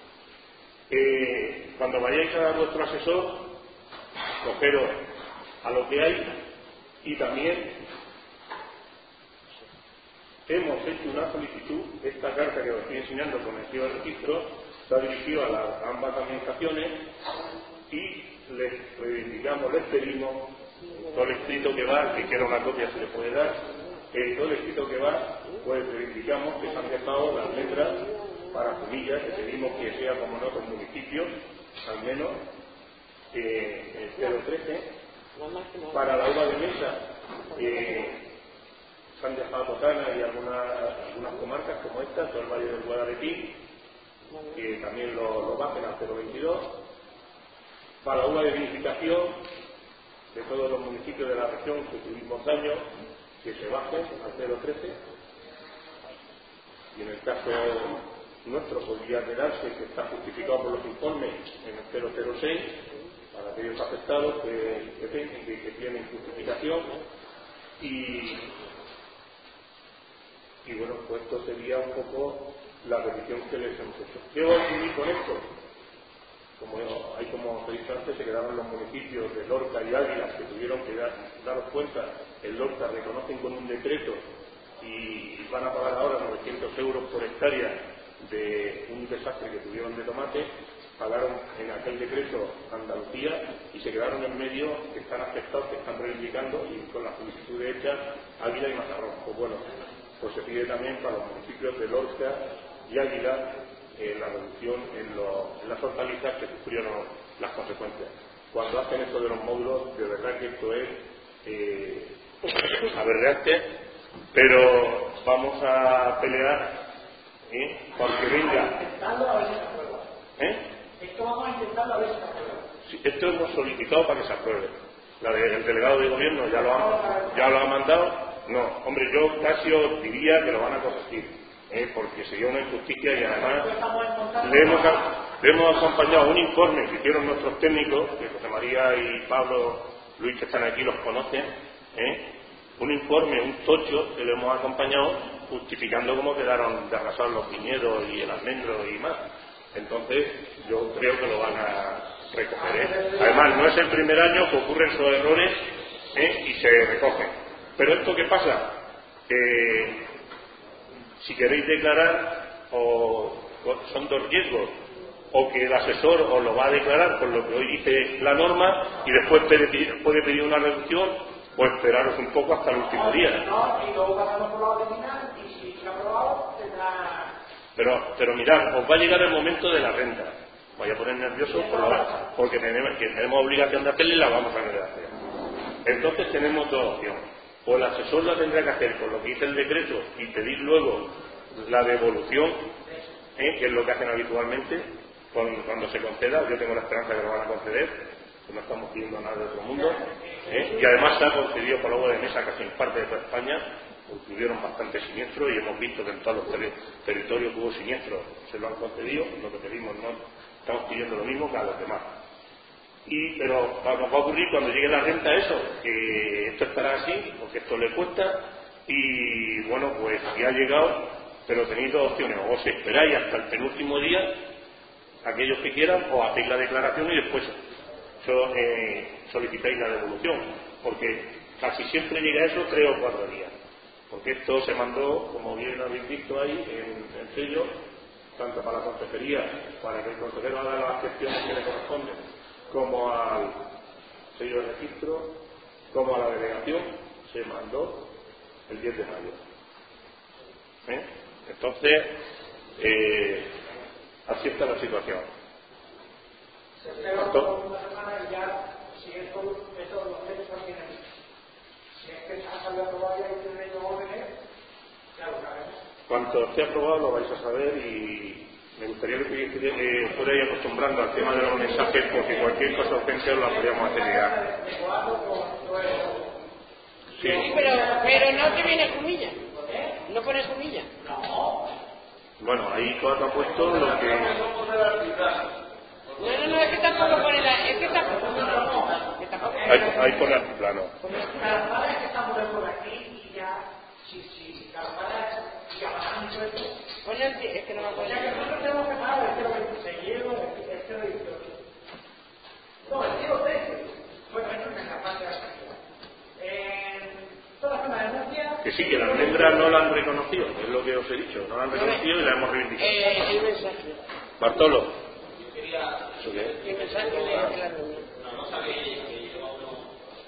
[SPEAKER 1] eh, cuando vayáis a dar vuestro asesor, cogeros a lo que hay, y también hemos hecho una solicitud. Esta carta que os estoy enseñando con el tío de registro se ha dirigido a, la, a ambas administraciones y les reivindicamos, les pedimos todo el escrito que va, que quiera una copia se le puede dar, eh, todo el escrito que va, pues reivindicamos que se han dejado las letras para Jumilla, que pedimos que sea como en otros municipios, al menos eh, el cero trece, para la uva de mesa. Eh, se han dejado Totana y algunas, algunas comarcas como esta, todo el Valle del Guadalquivir, que también lo, lo bajen al cero veintidós. Para la uva de vinificación de todos los municipios de la región que tuvimos daño, que se bajen al cero trece. Y en el caso nuestro podría quedarse, que está justificado por los informes, en el cero cero seis, para aquellos afectados que, que, que, que tienen justificación. Y, y bueno, pues esto sería un poco la petición que les hemos hecho. ¿Qué va a ocurrir con esto? Como hay, como os he dicho antes, se quedaron los municipios de Lorca y Águila, que tuvieron que dar, daros cuenta, el Lorca reconocen con un decreto y van a pagar ahora novecientos euros por hectárea de un desastre que tuvieron de tomate. Pagaron en aquel decreto Andalucía y se quedaron en medio, que están afectados, que están reivindicando, y con la solicitud hecha Águila y Mazarrón. Pues bueno, pues se pide también para los municipios de Lorca y Águila eh, la reducción en, lo, en las hortalizas que sufrieron las consecuencias. Cuando hacen esto de los módulos, de verdad que esto es eh, aberrante, pero vamos a pelear ¿eh? porque venga. ¿Eh?
[SPEAKER 6] Esto vamos a intentarlo a ver si se aprueba.
[SPEAKER 1] Sí, esto hemos solicitado para que se apruebe. La de, el delegado de gobierno ya lo, ha, ya lo ha mandado. No, hombre, yo casi os diría que lo van a corregir, ¿eh? porque sería una injusticia y además le hemos, le hemos acompañado un informe que hicieron nuestros técnicos, que José María y Pablo Luis, que están aquí, los conocen, ¿eh? un informe, un tocho que le hemos acompañado justificando cómo quedaron de arrasar los viñedos y el almendro y más. Entonces, yo creo que lo van a recoger. ¿eh? Además, no es el primer año que ocurren esos errores ¿eh? y se recogen. Pero esto, ¿qué pasa? Eh, si queréis declarar, o, o son dos riesgos, o que el asesor os lo va a declarar por lo que hoy dice la norma y después puede pedir una reducción, o esperaros un poco hasta el último día.
[SPEAKER 6] No, y luego pasamos por la oficina y si se ha aprobado, tendrá.
[SPEAKER 1] Pero, pero mirad, os va a llegar el momento de la renta. Voy a poner nervioso por la, porque tenemos, que tenemos obligación de hacerle y la vamos a querer hacer. Entonces tenemos dos opciones. O el asesor la tendrá que hacer con lo que dice el decreto y pedir luego la devolución, ¿eh? que es lo que hacen habitualmente con, cuando se conceda. Yo tengo la esperanza que lo van a conceder, que no estamos pidiendo nada de otro mundo. ¿eh? Y además se ha concedido por la uva de mesa casi en parte de toda España. Tuvieron bastante siniestros y hemos visto que en todos los ter territorios que hubo siniestros se lo han concedido. Lo que pedimos, no estamos pidiendo lo mismo que a los demás. Y, pero nos va a ocurrir cuando llegue la renta eso, que esto estará así, porque esto le cuesta, y bueno, pues si ha llegado, pero tenéis dos opciones: o os esperáis hasta el penúltimo día, aquellos que quieran, o hacéis la declaración y después so, eh, solicitáis la devolución, porque casi siempre llega eso tres o cuatro días. Porque esto se mandó, como bien habéis visto ahí, en el sello, tanto para la consejería, para que el consejero haga las gestiones que le corresponden, como al sello de registro, como a la delegación, se mandó el diez de mayo. ¿Eh? Entonces, eh, así está la situación.
[SPEAKER 6] Se espera una semana y ya, si es por eso, los hechos tienen. Si es que ha salido aprobado ya y tiene los órdenes, ya lo sabemos.
[SPEAKER 1] Cuanto esté aprobado lo vais a saber, y me gustaría que eh, fuerais acostumbrando al tema de los mensajes, porque cualquier cosa urgente la podríamos hacer llegar. Sí.
[SPEAKER 2] Sí, pero, pero no te viene Jumilla. No pones Jumilla.
[SPEAKER 6] No.
[SPEAKER 1] Bueno, ahí Coato ha puesto lo que...
[SPEAKER 2] No, no, no, es que tampoco pone la... Es que tampoco... No, que tampoco pone
[SPEAKER 1] Ahí,
[SPEAKER 2] la...
[SPEAKER 1] ahí pone altiplano.
[SPEAKER 6] Cada vez que estamos por aquí y ya, si, si, cada vez ya pasa mucho esto.
[SPEAKER 2] Pone el... Es que no me acuerdo.
[SPEAKER 6] Ya que nosotros tenemos que pagar el cero coma veintiséis y ellos el cero coma dieciocho. No, el cero coma trece. Bueno, esto es la parte de la calidad. Eh, toda la zona de Murcia...
[SPEAKER 1] Que sí, que la almendra no la han reconocido, es lo que os he dicho, no la han reconocido y la hemos reivindicado.
[SPEAKER 2] Eh, el mensaje.
[SPEAKER 1] Bartolo.
[SPEAKER 3] Yo quería...
[SPEAKER 1] ¿Eso qué?
[SPEAKER 2] El mensaje de la alumna.
[SPEAKER 3] Una cosa que, que lleva uno,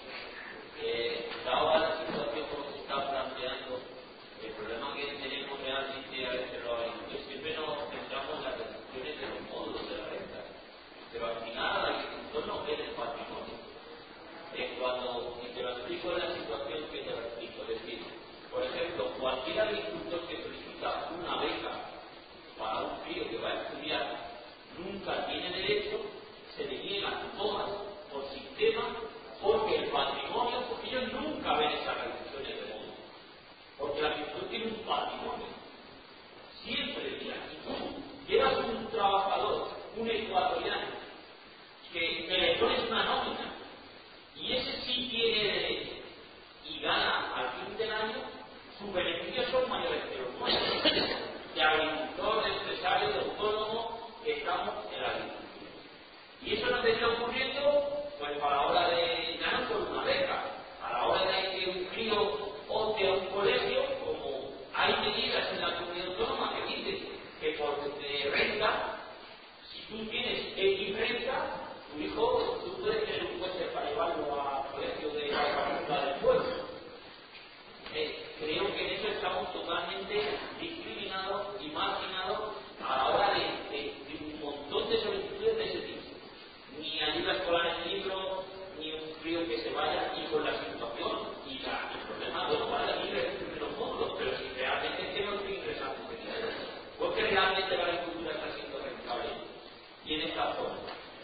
[SPEAKER 3] que dada la situación como se está planteando, el problema que tenemos realmente a veces los agricultores, siempre nos centramos en las reducciones de los módulos de la renta, pero al final el agricultor no ve el patrimonio. Es cuando, y te lo explico en la situación que te lo explico, es decir, por ejemplo, cualquier agricultor que solicita una beca para un crío que va a estudiar, nunca tiene derecho, se le niegan todas por sistema, porque el patrimonio, porque ellos nunca ven esas reducciones de módulo, porque el agricultor tiene un patrimonio. Siempre dirán, si tú llevas un trabajador, un ecuatoriano, que, que le pones una nómina, y ese sí tiene derecho, y gana al fin del año, sus beneficios son mayores que los nuestros, de agricultor, de empresario, de autónomo, que estamos en la agricultura. Y eso nos está ocurriendo, pues para la hora de, ya no por una beca, a la hora de que un crío opte a un colegio, como hay medidas en la comunidad autónoma que dicen que por de renta, si tú tienes X renta, tu hijo, tú puedes tener un coche para llevarlo al colegio de la facultad del pueblo. Eh, creo que en eso estamos totalmente discriminados y marginados a la hora de, de, de un montón de solicitudes de ese tipo. Ni ayuda escolar en libro, ni un frío que se vaya, y con la situación y la, el problema, bueno, para la libre de los módulos, pero si realmente es que no estoy ingresando ese dinero, porque realmente la agricultura está siendo rentable y en esta zona.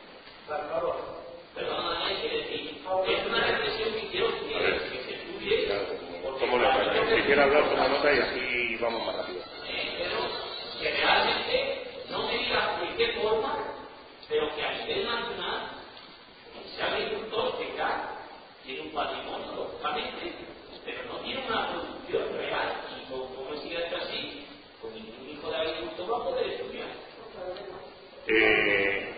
[SPEAKER 3] Perdona, Daniel, que decir, es una reflexión que quiero que, que se estudie.
[SPEAKER 1] Como nota, si quiere hablar, toma nota y así vamos más rápido.
[SPEAKER 3] Eh, pero que realmente no me digas de qué forma, pero que a nivel nacional, ese agricultor que acá tiene un patrimonio, lógicamente, pero no tiene una producción real. Y como, como siga esto así, pues ningún hijo de agricultor va a poder estudiar.
[SPEAKER 1] Eh,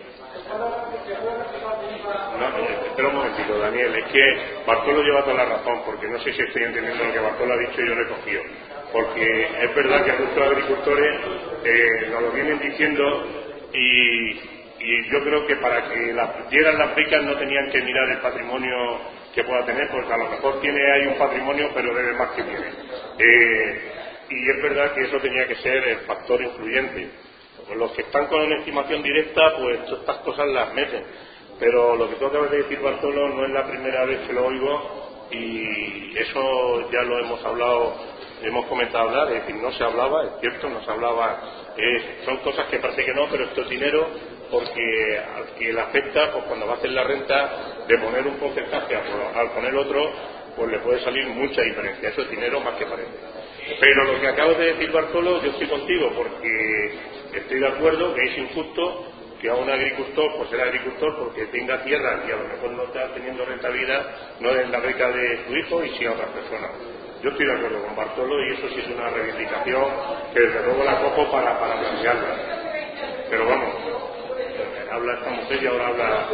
[SPEAKER 1] no, espera un momentito, Daniel, es que Bartolo lleva toda la razón, porque no sé si estoy entendiendo lo que Bartolo ha dicho y yo lo he cogido. Porque es verdad que muchos agricultores eh, nos lo vienen diciendo y, y yo creo que para que las, dieran las becas no tenían que mirar el patrimonio que pueda tener, porque a lo mejor tiene ahí un patrimonio pero debe más que tiene. Eh, y es verdad que eso tenía que ser el factor influyente. Pues los que están con una estimación directa, pues todas estas cosas las meten. Pero lo que tú acabas de decir, Bartolo, no es la primera vez que lo oigo y eso ya lo hemos hablado, hemos comentado hablar, es decir, no se hablaba, es cierto, no se hablaba, eh, son cosas que parece que no, pero esto es dinero porque al que le afecta, pues cuando va a hacer la renta, de poner un porcentaje al poner otro, pues le puede salir mucha diferencia, eso es dinero más que parece. Pero lo que acabas de decir, Bartolo, yo estoy contigo porque estoy de acuerdo que es injusto que a un agricultor, pues sea agricultor porque tenga tierra y a lo mejor no está teniendo rentabilidad, no den la beca de su hijo y sí a otras personas. Yo estoy de acuerdo con Bartolo y eso sí es una reivindicación que desde luego la cojo para, para plantearla. Pero vamos, habla esta mujer y ahora habla...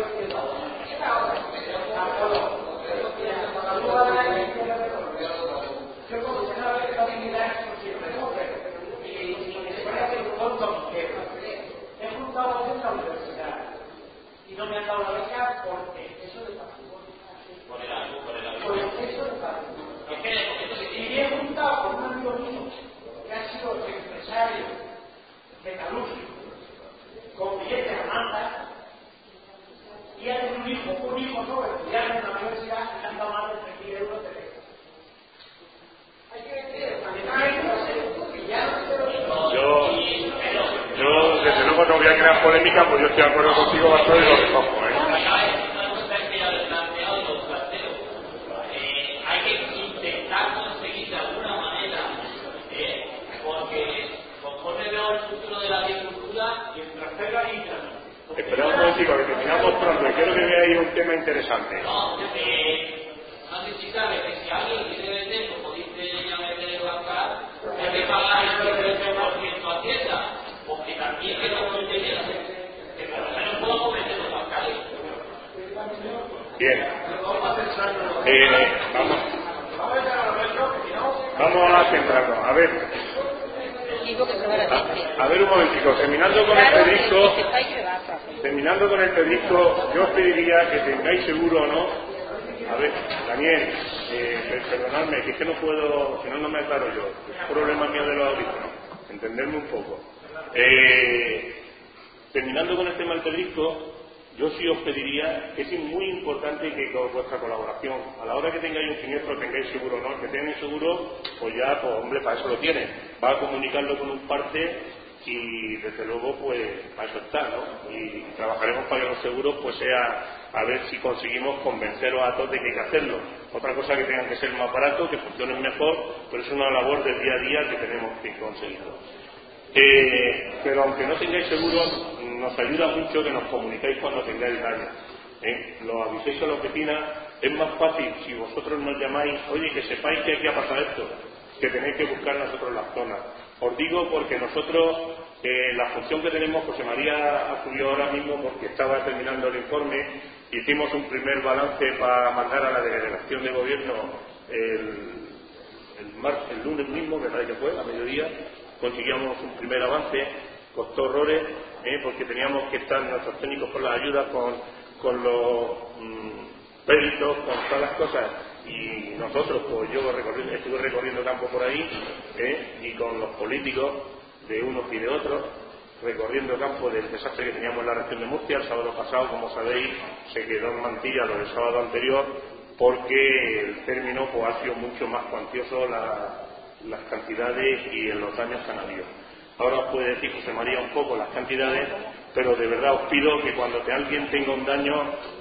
[SPEAKER 6] He juntado en la universidad y no me han dado la beca por exceso de patrimonio.
[SPEAKER 3] Por el algo, por el algo.
[SPEAKER 6] Por exceso de patrimonio. Y he juntado con un amigo mío que ha sido empresario metalúrgico con billete a Manta y ha tenido un hijo, un hijo solo estudiar en la universidad y le han dado más de tres mil euros de beca. Hay que decir, también no se estudia, ya no se lo digo.
[SPEAKER 1] Yo, yo, desde luego no voy a crear polémica, pues yo estoy de acuerdo contigo, Bartolo, y lo recojo, ¿eh?
[SPEAKER 3] Hay que intentar conseguir de alguna manera, ¿eh? Porque conforme veo el futuro de la agricultura, mientras tenga internet,
[SPEAKER 1] Esperad un momentico, que terminamos pronto, y quiero que veáis un tema interesante.
[SPEAKER 3] No, porque no sé si sabe que si alguien quiere vender, como dice ella, vender el bancar, hay que pagar el dieciocho por ciento a Hacienda, porque también que no puede tener, que por lo menos podamos vender los bancales.
[SPEAKER 1] Bien. Eh, vamos. Vamos a centrarnos. A ver. A, a ver un momentito. Terminando con el pedrisco. Terminando con el pedrisco, yo os pediría que tengáis seguro o no. A ver, Daniel, eh, perdonadme, que es que no puedo, si no, no me aclaro yo. Es problema mío de los audífonos. Entenderme un poco. Eh, terminando con el tema del pedrisco, yo sí os pediría que es muy importante que con vuestra colaboración, a la hora que tengáis un siniestro, tengáis seguro o no, el que tengáis seguro, pues ya, pues hombre, para eso lo tiene. Va a comunicarlo con un parte y desde luego, pues, para eso está, ¿no? Y trabajaremos para que los seguros, pues sea, a ver si conseguimos convenceros a todos de que hay que hacerlo. Otra cosa que tengan que ser más baratos, que funcionen mejor, pero es una labor del día a día que tenemos que conseguirlo. Eh, pero aunque no tengáis seguro, nos ayuda mucho que nos comunicáis cuando tengáis daño. ¿eh? Lo aviséis a la oficina. Es más fácil si vosotros nos llamáis, oye, que sepáis que aquí ha pasado esto, que tenéis que buscar nosotros las zonas. Os digo porque nosotros, eh, la función que tenemos, José María acudió ahora mismo porque estaba terminando el informe, hicimos un primer balance para mandar a la delegación de gobierno el, el, mar, el lunes mismo, me parece que fue, a mediodía. Conseguíamos un primer avance, costó horrores, ¿eh? porque teníamos que estar nuestros técnicos con las ayudas, con, con los mmm, peritos, con todas las cosas, y nosotros, pues yo recorri, estuve recorriendo campo por ahí, ¿eh? y con los políticos de unos y de otros, recorriendo campo del desastre que teníamos en la región de Murcia. El sábado pasado, como sabéis, se quedó en Mantilla lo del sábado anterior, porque el término pues, ha sido mucho más cuantioso la las cantidades y en los daños que han habido. Ahora os puede decir José María un poco las cantidades, pero de verdad os pido que cuando que alguien tenga un daño,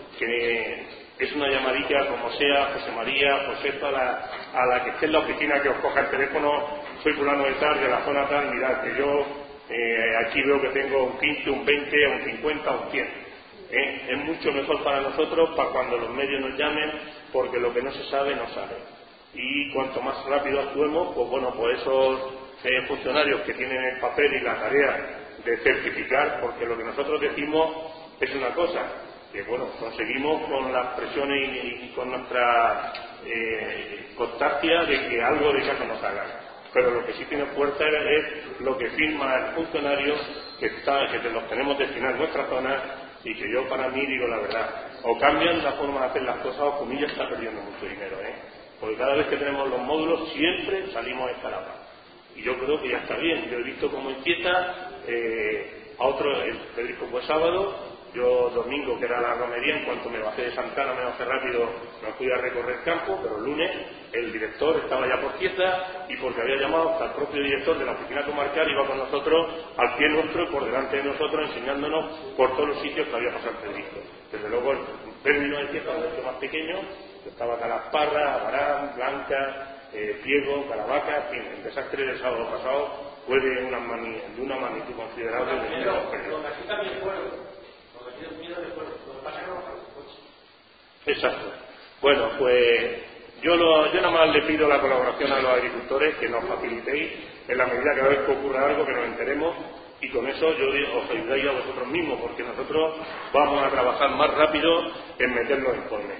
[SPEAKER 1] que es una llamadita como sea, José María, José, a la, a la que esté en la oficina, que os coja el teléfono, soy fulano de tal, de la zona tal, mirad que yo eh, aquí veo que tengo un quince, un veinte, un cincuenta, un cien. ¿eh? Es mucho mejor para nosotros, para cuando los medios nos llamen, porque lo que no se sabe, no sale. Y cuanto más rápido actuemos, pues bueno, pues esos eh, funcionarios que tienen el papel y la tarea de certificar, porque lo que nosotros decimos es una cosa, que bueno, conseguimos con las presiones y, y con nuestra eh, constancia de que algo de caso nos hagan. Pero lo que sí tiene fuerza es lo que firma el funcionario, que, está, que los tenemos destinados en nuestra zona, y que yo para mí digo la verdad, o cambian la forma de hacer las cosas o Comillas está perdiendo mucho dinero, ¿eh? Porque cada vez que tenemos los módulos siempre salimos a escalapa. Y yo creo que ya está bien. Yo he visto cómo empieza, eh, a otro, el Pedrisco fue sábado, yo domingo, que era la romería, en cuanto me bajé de Santana, me bajé rápido, me fui a recorrer campo, pero el lunes el director estaba ya por fiesta y porque había llamado hasta el propio director de la oficina comarcal, iba con nosotros al pie nuestro y por delante de nosotros enseñándonos por todos los sitios que había pasado el Pedrisco. Desde luego el término de fiesta es mucho más pequeño. Estaba Calasparra, Abarán, Blanca, eh, Pliego, Caravaca, en fin, el desastre del sábado pasado fue de una, mani, de una magnitud considerable.
[SPEAKER 5] Los vecinos también fueron, los vecinos míos de fueron, lo que pasa es que no bajaron los coches.
[SPEAKER 1] Exacto. Bueno, pues yo, lo, yo nada más le pido la colaboración a los agricultores, que nos facilitéis en la medida que cada vez que ocurra algo, que nos enteremos, y con eso yo os ayudáis a vosotros mismos, porque nosotros vamos a trabajar más rápido en meter los informes.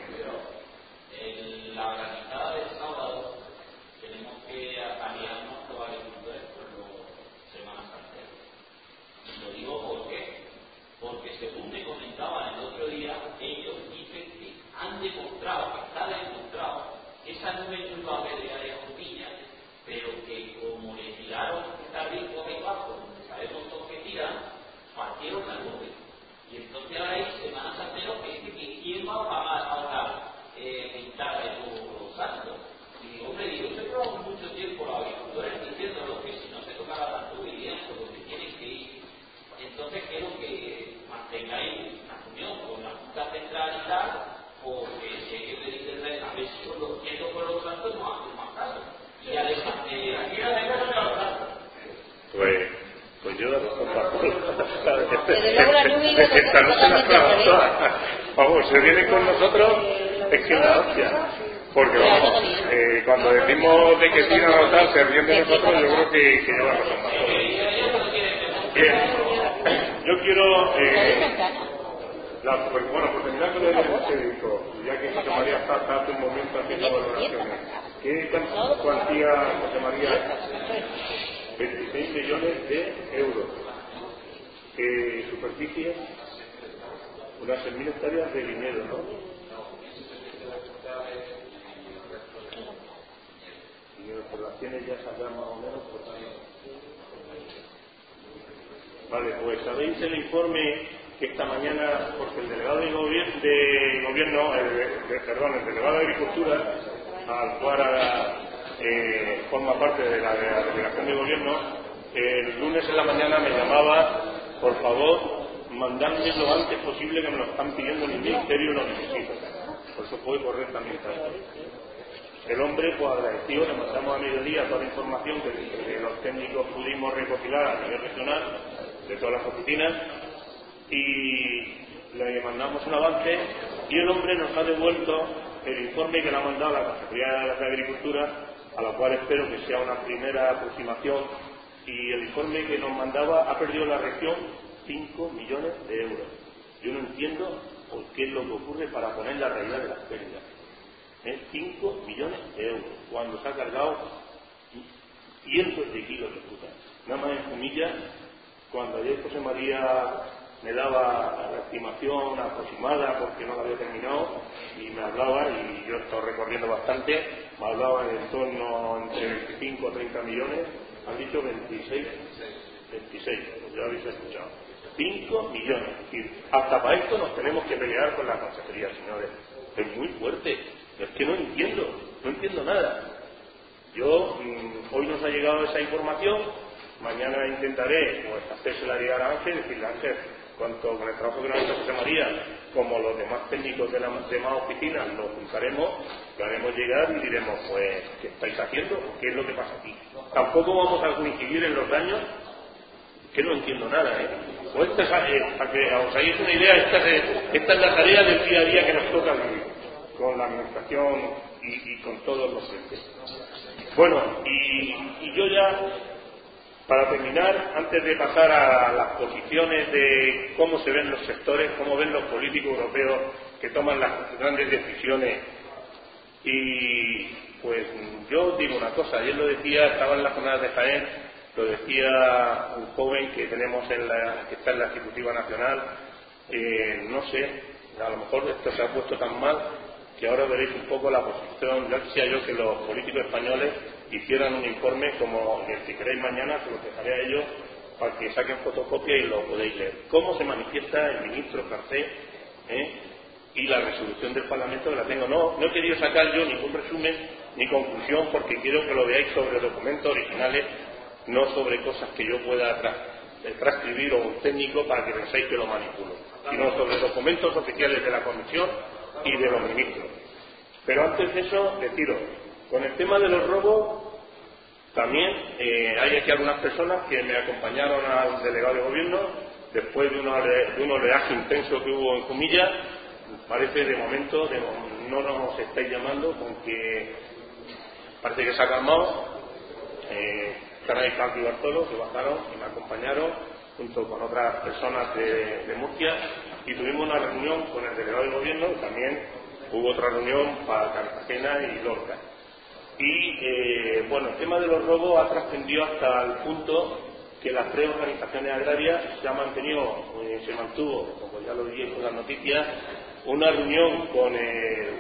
[SPEAKER 3] En la organizada del sábado tenemos que aliarnos los agricultores por los Semanas Santeras. Y lo digo ¿por qué? Porque según me comentaban el otro día, ellos dicen que han demostrado, que está demostrado, que esa nube no va a pelear de Comillas, pero que como le tiraron esta rico ahí abajo, donde sabemos todos que tiran, partieron la nube. Y entonces ahora hay Semanas Santeras que dice que quién va a pagar ahora Eh, pintar de los santos. Y digo, hombre, digo, yo llevo mucho tiempo los agricultores diciéndolo que si no se tocara tanto irían por donde tienen que ir. Entonces quiero que mantengáis una unión con la Junta Central y tal, porque si hay que pedirle a ver si con los yendo por los santos no hacen más caso. Y además, eh, aquí no hay que los santos.
[SPEAKER 1] Pues, pues yo de respuesta.
[SPEAKER 4] Desde luego la nube iba totalmente.
[SPEAKER 1] Vamos, se vienen con nosotros, es que es una hostia. Porque vamos, eh, cuando decimos de que tiran a tal, se ríen de nosotros, yo creo que, que llevan razón más. Bien, yo quiero, eh, la, pues, bueno, por terminar con el médico, ya que José María está, está hace un momento haciendo valoraciones, ¿qué cuantía, José María? veintiséis millones de euros. ¿Qué superficie? Unas seis mil hectáreas de dinero, ¿no? Y las poblaciones ya sabrán más o menos por ahí. Vale, pues sabéis el informe que esta mañana, porque el delegado de gobierno, de gobierno el, de, perdón, el delegado de Agricultura, al cual eh, forma parte de la, de la delegación de gobierno, el lunes en la mañana me llamaba, por favor, mandadme lo antes posible que me lo están pidiendo en el ministerio y lo necesito. Por eso puede correr también tanto. El hombre, pues agradecido, le mandamos a mediodía toda la información que de los técnicos pudimos recopilar a nivel regional de todas las oficinas y le mandamos un avance y el hombre nos ha devuelto el informe que le ha mandado la Consejería de Agricultura, a la cual espero que sea una primera aproximación, y el informe que nos mandaba ha perdido la región cinco millones de euros. Yo no entiendo por qué es lo que ocurre para poner la realidad de las pérdidas. ¿Eh? cinco millones de euros, cuando se ha cargado cientos de kilos de fruta. Nada más en Jumilla, cuando ayer José María me daba la estimación aproximada porque no la había terminado y me hablaba, y yo he estado recorriendo bastante, me hablaba en torno entre veinticinco o treinta millones, han dicho veintiséis, veintiséis, pues ya habéis escuchado. cinco millones, es decir, hasta para esto nos tenemos que pelear con la consejería, señores. Es muy fuerte, es que no entiendo, no entiendo nada. Yo, mmm, hoy nos ha llegado esa información, mañana intentaré pues hacérsela llegar a Ángel, decirle a Ángel, cuanto con el trabajo que nos ha hecho José María, como los demás técnicos de las demás oficinas, lo juntaremos, lo haremos llegar y diremos, pues, ¿qué estáis haciendo? ¿Qué es lo que pasa aquí? Tampoco vamos a coincidir en los daños, que no entiendo nada, ¿eh? Pues esta es, eh, para que os hagáis una idea, esta es, esta es la tarea del día a día que nos toca vivir, con la administración y, y con todos los entes. Bueno, y, y yo ya, para terminar, antes de pasar a las posiciones de cómo se ven los sectores, cómo ven los políticos europeos que toman las grandes decisiones, y pues yo digo una cosa, ayer lo decía, estaba en las jornadas de Jaén, lo decía un joven que tenemos en la, que está en la Ejecutiva Nacional, eh, no sé, a lo mejor esto se ha puesto tan mal que ahora veréis un poco la posición. Ya quisiera yo que los políticos españoles hicieran un informe como el que queréis mañana, se lo dejaré a ellos para que saquen fotocopia y lo podéis leer. Cómo se manifiesta el ministro francés ¿eh? y la resolución del Parlamento, que la tengo. No, no he querido sacar yo ningún resumen ni conclusión porque quiero que lo veáis sobre documentos originales, no sobre cosas que yo pueda tra transcribir o un técnico para que penséis que lo manipulo, sino sobre documentos oficiales de la Comisión y de los ministros. Pero antes de eso, deciros, con el tema de los robos, también eh, hay aquí algunas personas que me acompañaron al delegado de gobierno después de, una, de un oleaje intenso que hubo en Jumilla. Parece de momento de, no nos estáis llamando, con que parece que se ha calmado. Eh, Caray, Calvo y Bartolo, que bajaron y me acompañaron junto con otras personas de, de Murcia, y tuvimos una reunión con el delegado de gobierno, y también hubo otra reunión para Cartagena y Lorca. Y eh, bueno, el tema de los robos ha trascendido hasta el punto que las tres organizaciones agrarias se han mantenido, eh, se mantuvo, como ya lo vi en las noticias, una reunión con el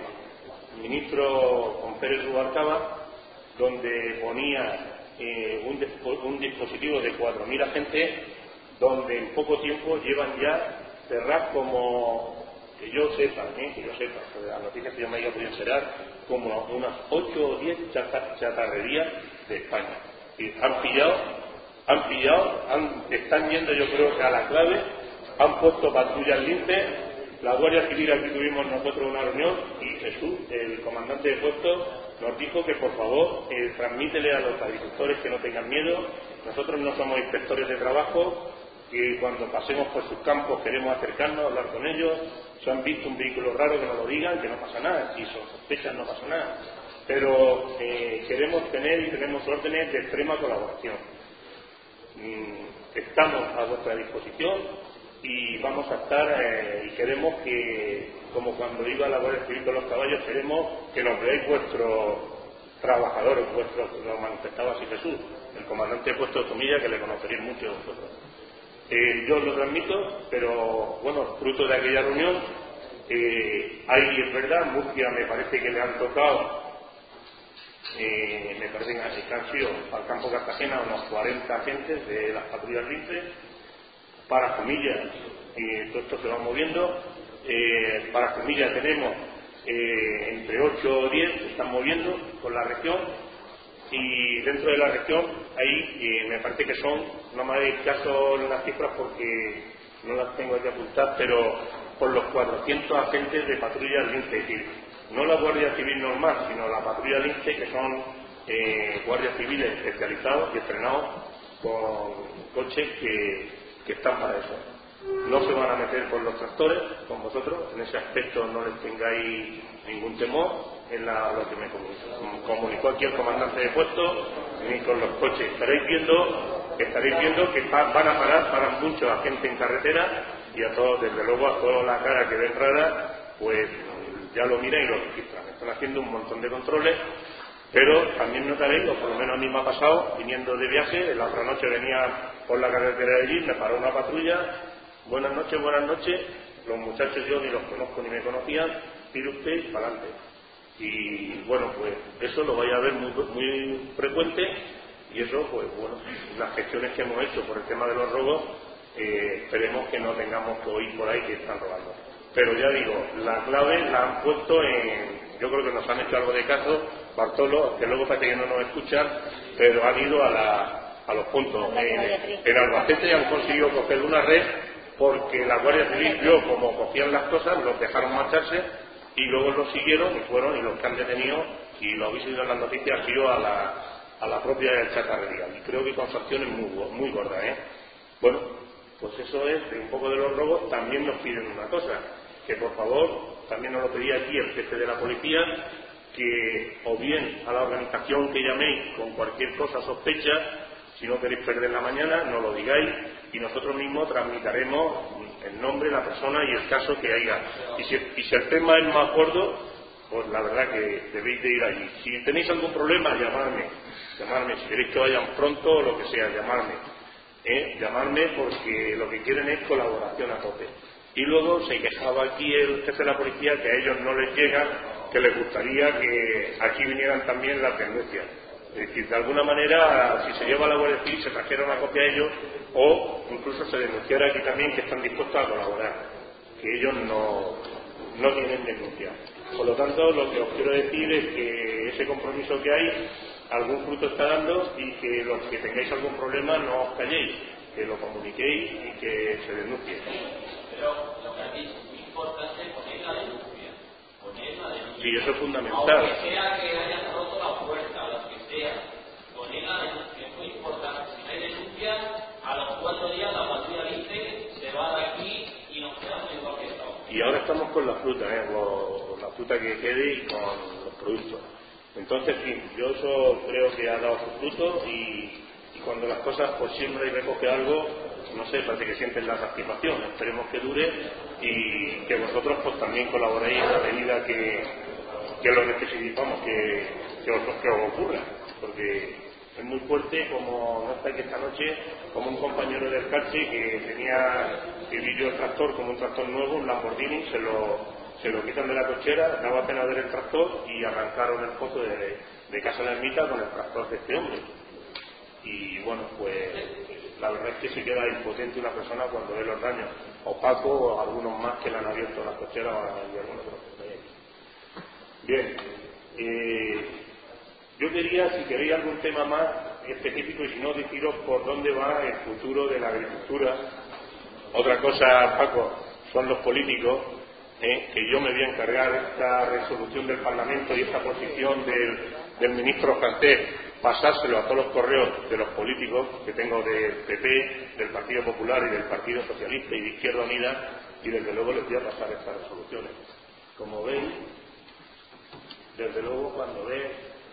[SPEAKER 1] ministro, con Pérez Rubalcaba, donde ponía eh, un, un dispositivo de cuatro mil agentes, donde en poco tiempo llevan ya cerrar, como que yo sepa, ¿eh? que yo sepa, las noticias que yo me haya podido enterar, como unas ocho o diez chatarrerías de España. Y han pillado, han pillado, han, están yendo yo creo que a la clave, han puesto patrullas limpias. La Guardia Civil, aquí tuvimos nosotros una reunión y Jesús, el comandante de puesto, nos dijo que por favor eh, transmítele a los agricultores que no tengan miedo. Nosotros no somos inspectores de trabajo, que cuando pasemos por sus campos queremos acercarnos, hablar con ellos. Si han visto un vehículo raro, que nos lo digan, que no pasa nada. Si son sospechas, no pasa nada. Pero eh, queremos tener y tenemos órdenes de extrema colaboración. Mm, estamos a vuestra disposición y vamos a estar eh, y queremos que, como cuando iba a la Guardia Civil con los caballos, queremos que nos veáis vuestros trabajadores, vuestros, lo manifestaba así Jesús, el comandante de puesto de Comilla, que le conoceréis mucho de vosotros. Eh, yo lo transmito, pero bueno, fruto de aquella reunión, eh, hay, es verdad, Murcia me parece que le han tocado, eh, me parece que han sido al campo Cartagena unos cuarenta agentes de las patrullas Lince, para Comilla, y todo esto se va moviendo. Eh, para Comilla tenemos eh, entre ocho o diez que están moviendo por la región, y dentro de la región ahí eh, me parece que son, no me hagáis caso en las cifras porque no las tengo aquí apuntadas, pero por los cuatrocientos agentes de patrullas Lince, es decir, no la Guardia Civil normal, sino la patrulla Lince, que son eh, guardias civiles especializados y estrenados con coches que, que están para eso. No se van a meter por los tractores con vosotros, en ese aspecto no les tengáis ningún temor, en la, lo que me comunicó, comunicó aquí el comandante de puesto, ni con los coches. Estaréis viendo, estaréis viendo que pa, van a parar, paran mucho a gente en carretera, y a todos, desde luego, a toda la cara que ven rara, pues ya lo miran y lo registran. Están haciendo un montón de controles, pero también notaréis, o por lo menos a mí me ha pasado, viniendo de viaje, la otra noche venía por la carretera de allí, me paró una patrulla, buenas noches, buenas noches, los muchachos yo ni los conozco ni me conocían, tire usted para adelante. Y bueno, pues eso lo vais a ver muy, muy frecuente, y eso, pues bueno, las gestiones que hemos hecho por el tema de los robos, eh, esperemos que no tengamos que oír por ahí que están robando. Pero ya digo, la clave la han puesto en, yo creo que nos han hecho algo de caso, Bartolo, que luego parece que no nos escuchan, pero han ido a, la, a los puntos. En, en Albacete han conseguido coger una red, porque la Guardia Civil vio como cogían las cosas, los dejaron marcharse, y luego los siguieron y fueron, y los que han detenido, y lo habéis oído en las noticias, ha sido a la, a la propia chatarrería. Y creo que con sanciones muy, muy gordas, ¿eh? Bueno, pues eso es, de un poco de los robos. También nos piden una cosa, que por favor, también nos lo pedía aquí el jefe de la policía, que o bien a la organización que llaméis con cualquier cosa sospecha, si no queréis perder la mañana, no lo digáis, y nosotros mismos transmitiremos el nombre, la persona y el caso que haya. Y si, y si el tema es más gordo, pues la verdad que debéis de ir allí. Si tenéis algún problema, llamadme, llamadme. Si queréis que vayan pronto o lo que sea, llamadme. ¿Eh? Llamadme, porque lo que quieren es colaboración a tope. Y luego se quejaba aquí el jefe de la policía que a ellos no les llega, que les gustaría que aquí vinieran también las denuncias. Es decir, de alguna manera, si se lleva a la Guardia Civil, se trajera una copia a ellos, o incluso se denunciara aquí también que están dispuestos a colaborar, que ellos no, no tienen denuncia. Por lo tanto, lo que os quiero decir es que ese compromiso que hay, algún fruto está dando, y que los que tengáis algún problema no os calléis, que lo comuniquéis y que se denuncie.
[SPEAKER 3] Pero lo que aquí es muy importante es poner la denuncia. Poner la denuncia.
[SPEAKER 1] Sí, eso es fundamental.
[SPEAKER 3] Aunque sea que hayan roto la puerta o lo que sea, poner la denuncia es muy importante. Si no hay denuncia, a los cuatro días la patrulla dice se va de aquí y nos quedamos igual que estamos.
[SPEAKER 1] Y ahora estamos con la fruta, ¿eh? con la fruta que quede y con los productos. Entonces, sí, yo eso creo que ha dado su fruto, y, y cuando las cosas pues siembra y recoge algo, no sé, parece que sienten la satisfacción. Esperemos que dure y que vosotros pues también colaboréis a la medida que, que lo necesitamos que, que, os, que os ocurra, porque es muy fuerte, como no está aquí esta noche, como un compañero del Carche que tenía, que vivió el tractor como un tractor nuevo, un Lamborghini, se lo se lo quitan de la cochera, daba pena ver el tractor y arrancaron el pozo de, de Casa de la Ermita con el tractor de este hombre. Y bueno, pues la verdad es que se queda impotente una persona cuando ve los daños, o Paco o algunos más que le han abierto la cochera y algunos de los que están ahí. Bien, eh, yo quería, si queréis algún tema más específico, y si no, deciros por dónde va el futuro de la agricultura. Otra cosa, Paco, son los políticos ¿eh? que yo me voy a encargar de esta resolución del Parlamento y esta posición del, del ministro francés, pasárselo a todos los correos de los políticos que tengo del P P, del Partido Popular y del Partido Socialista y de Izquierda Unida, y desde luego les voy a pasar estas resoluciones. Como veis, desde luego cuando ve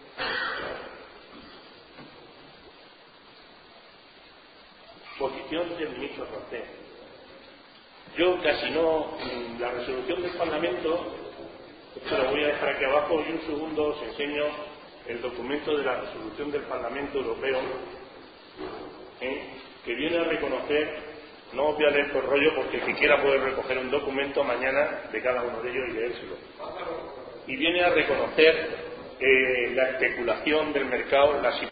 [SPEAKER 1] posición del ministro francés, yo casi no, la resolución del Parlamento, esto lo voy a dejar aquí abajo y un segundo os enseño el documento de la resolución del Parlamento Europeo, ¿eh? que viene a reconocer, no os voy a leer por rollo porque el que quiera puede recoger un documento mañana de cada uno de ellos y leérselo, y viene a reconocer eh, la especulación del mercado, la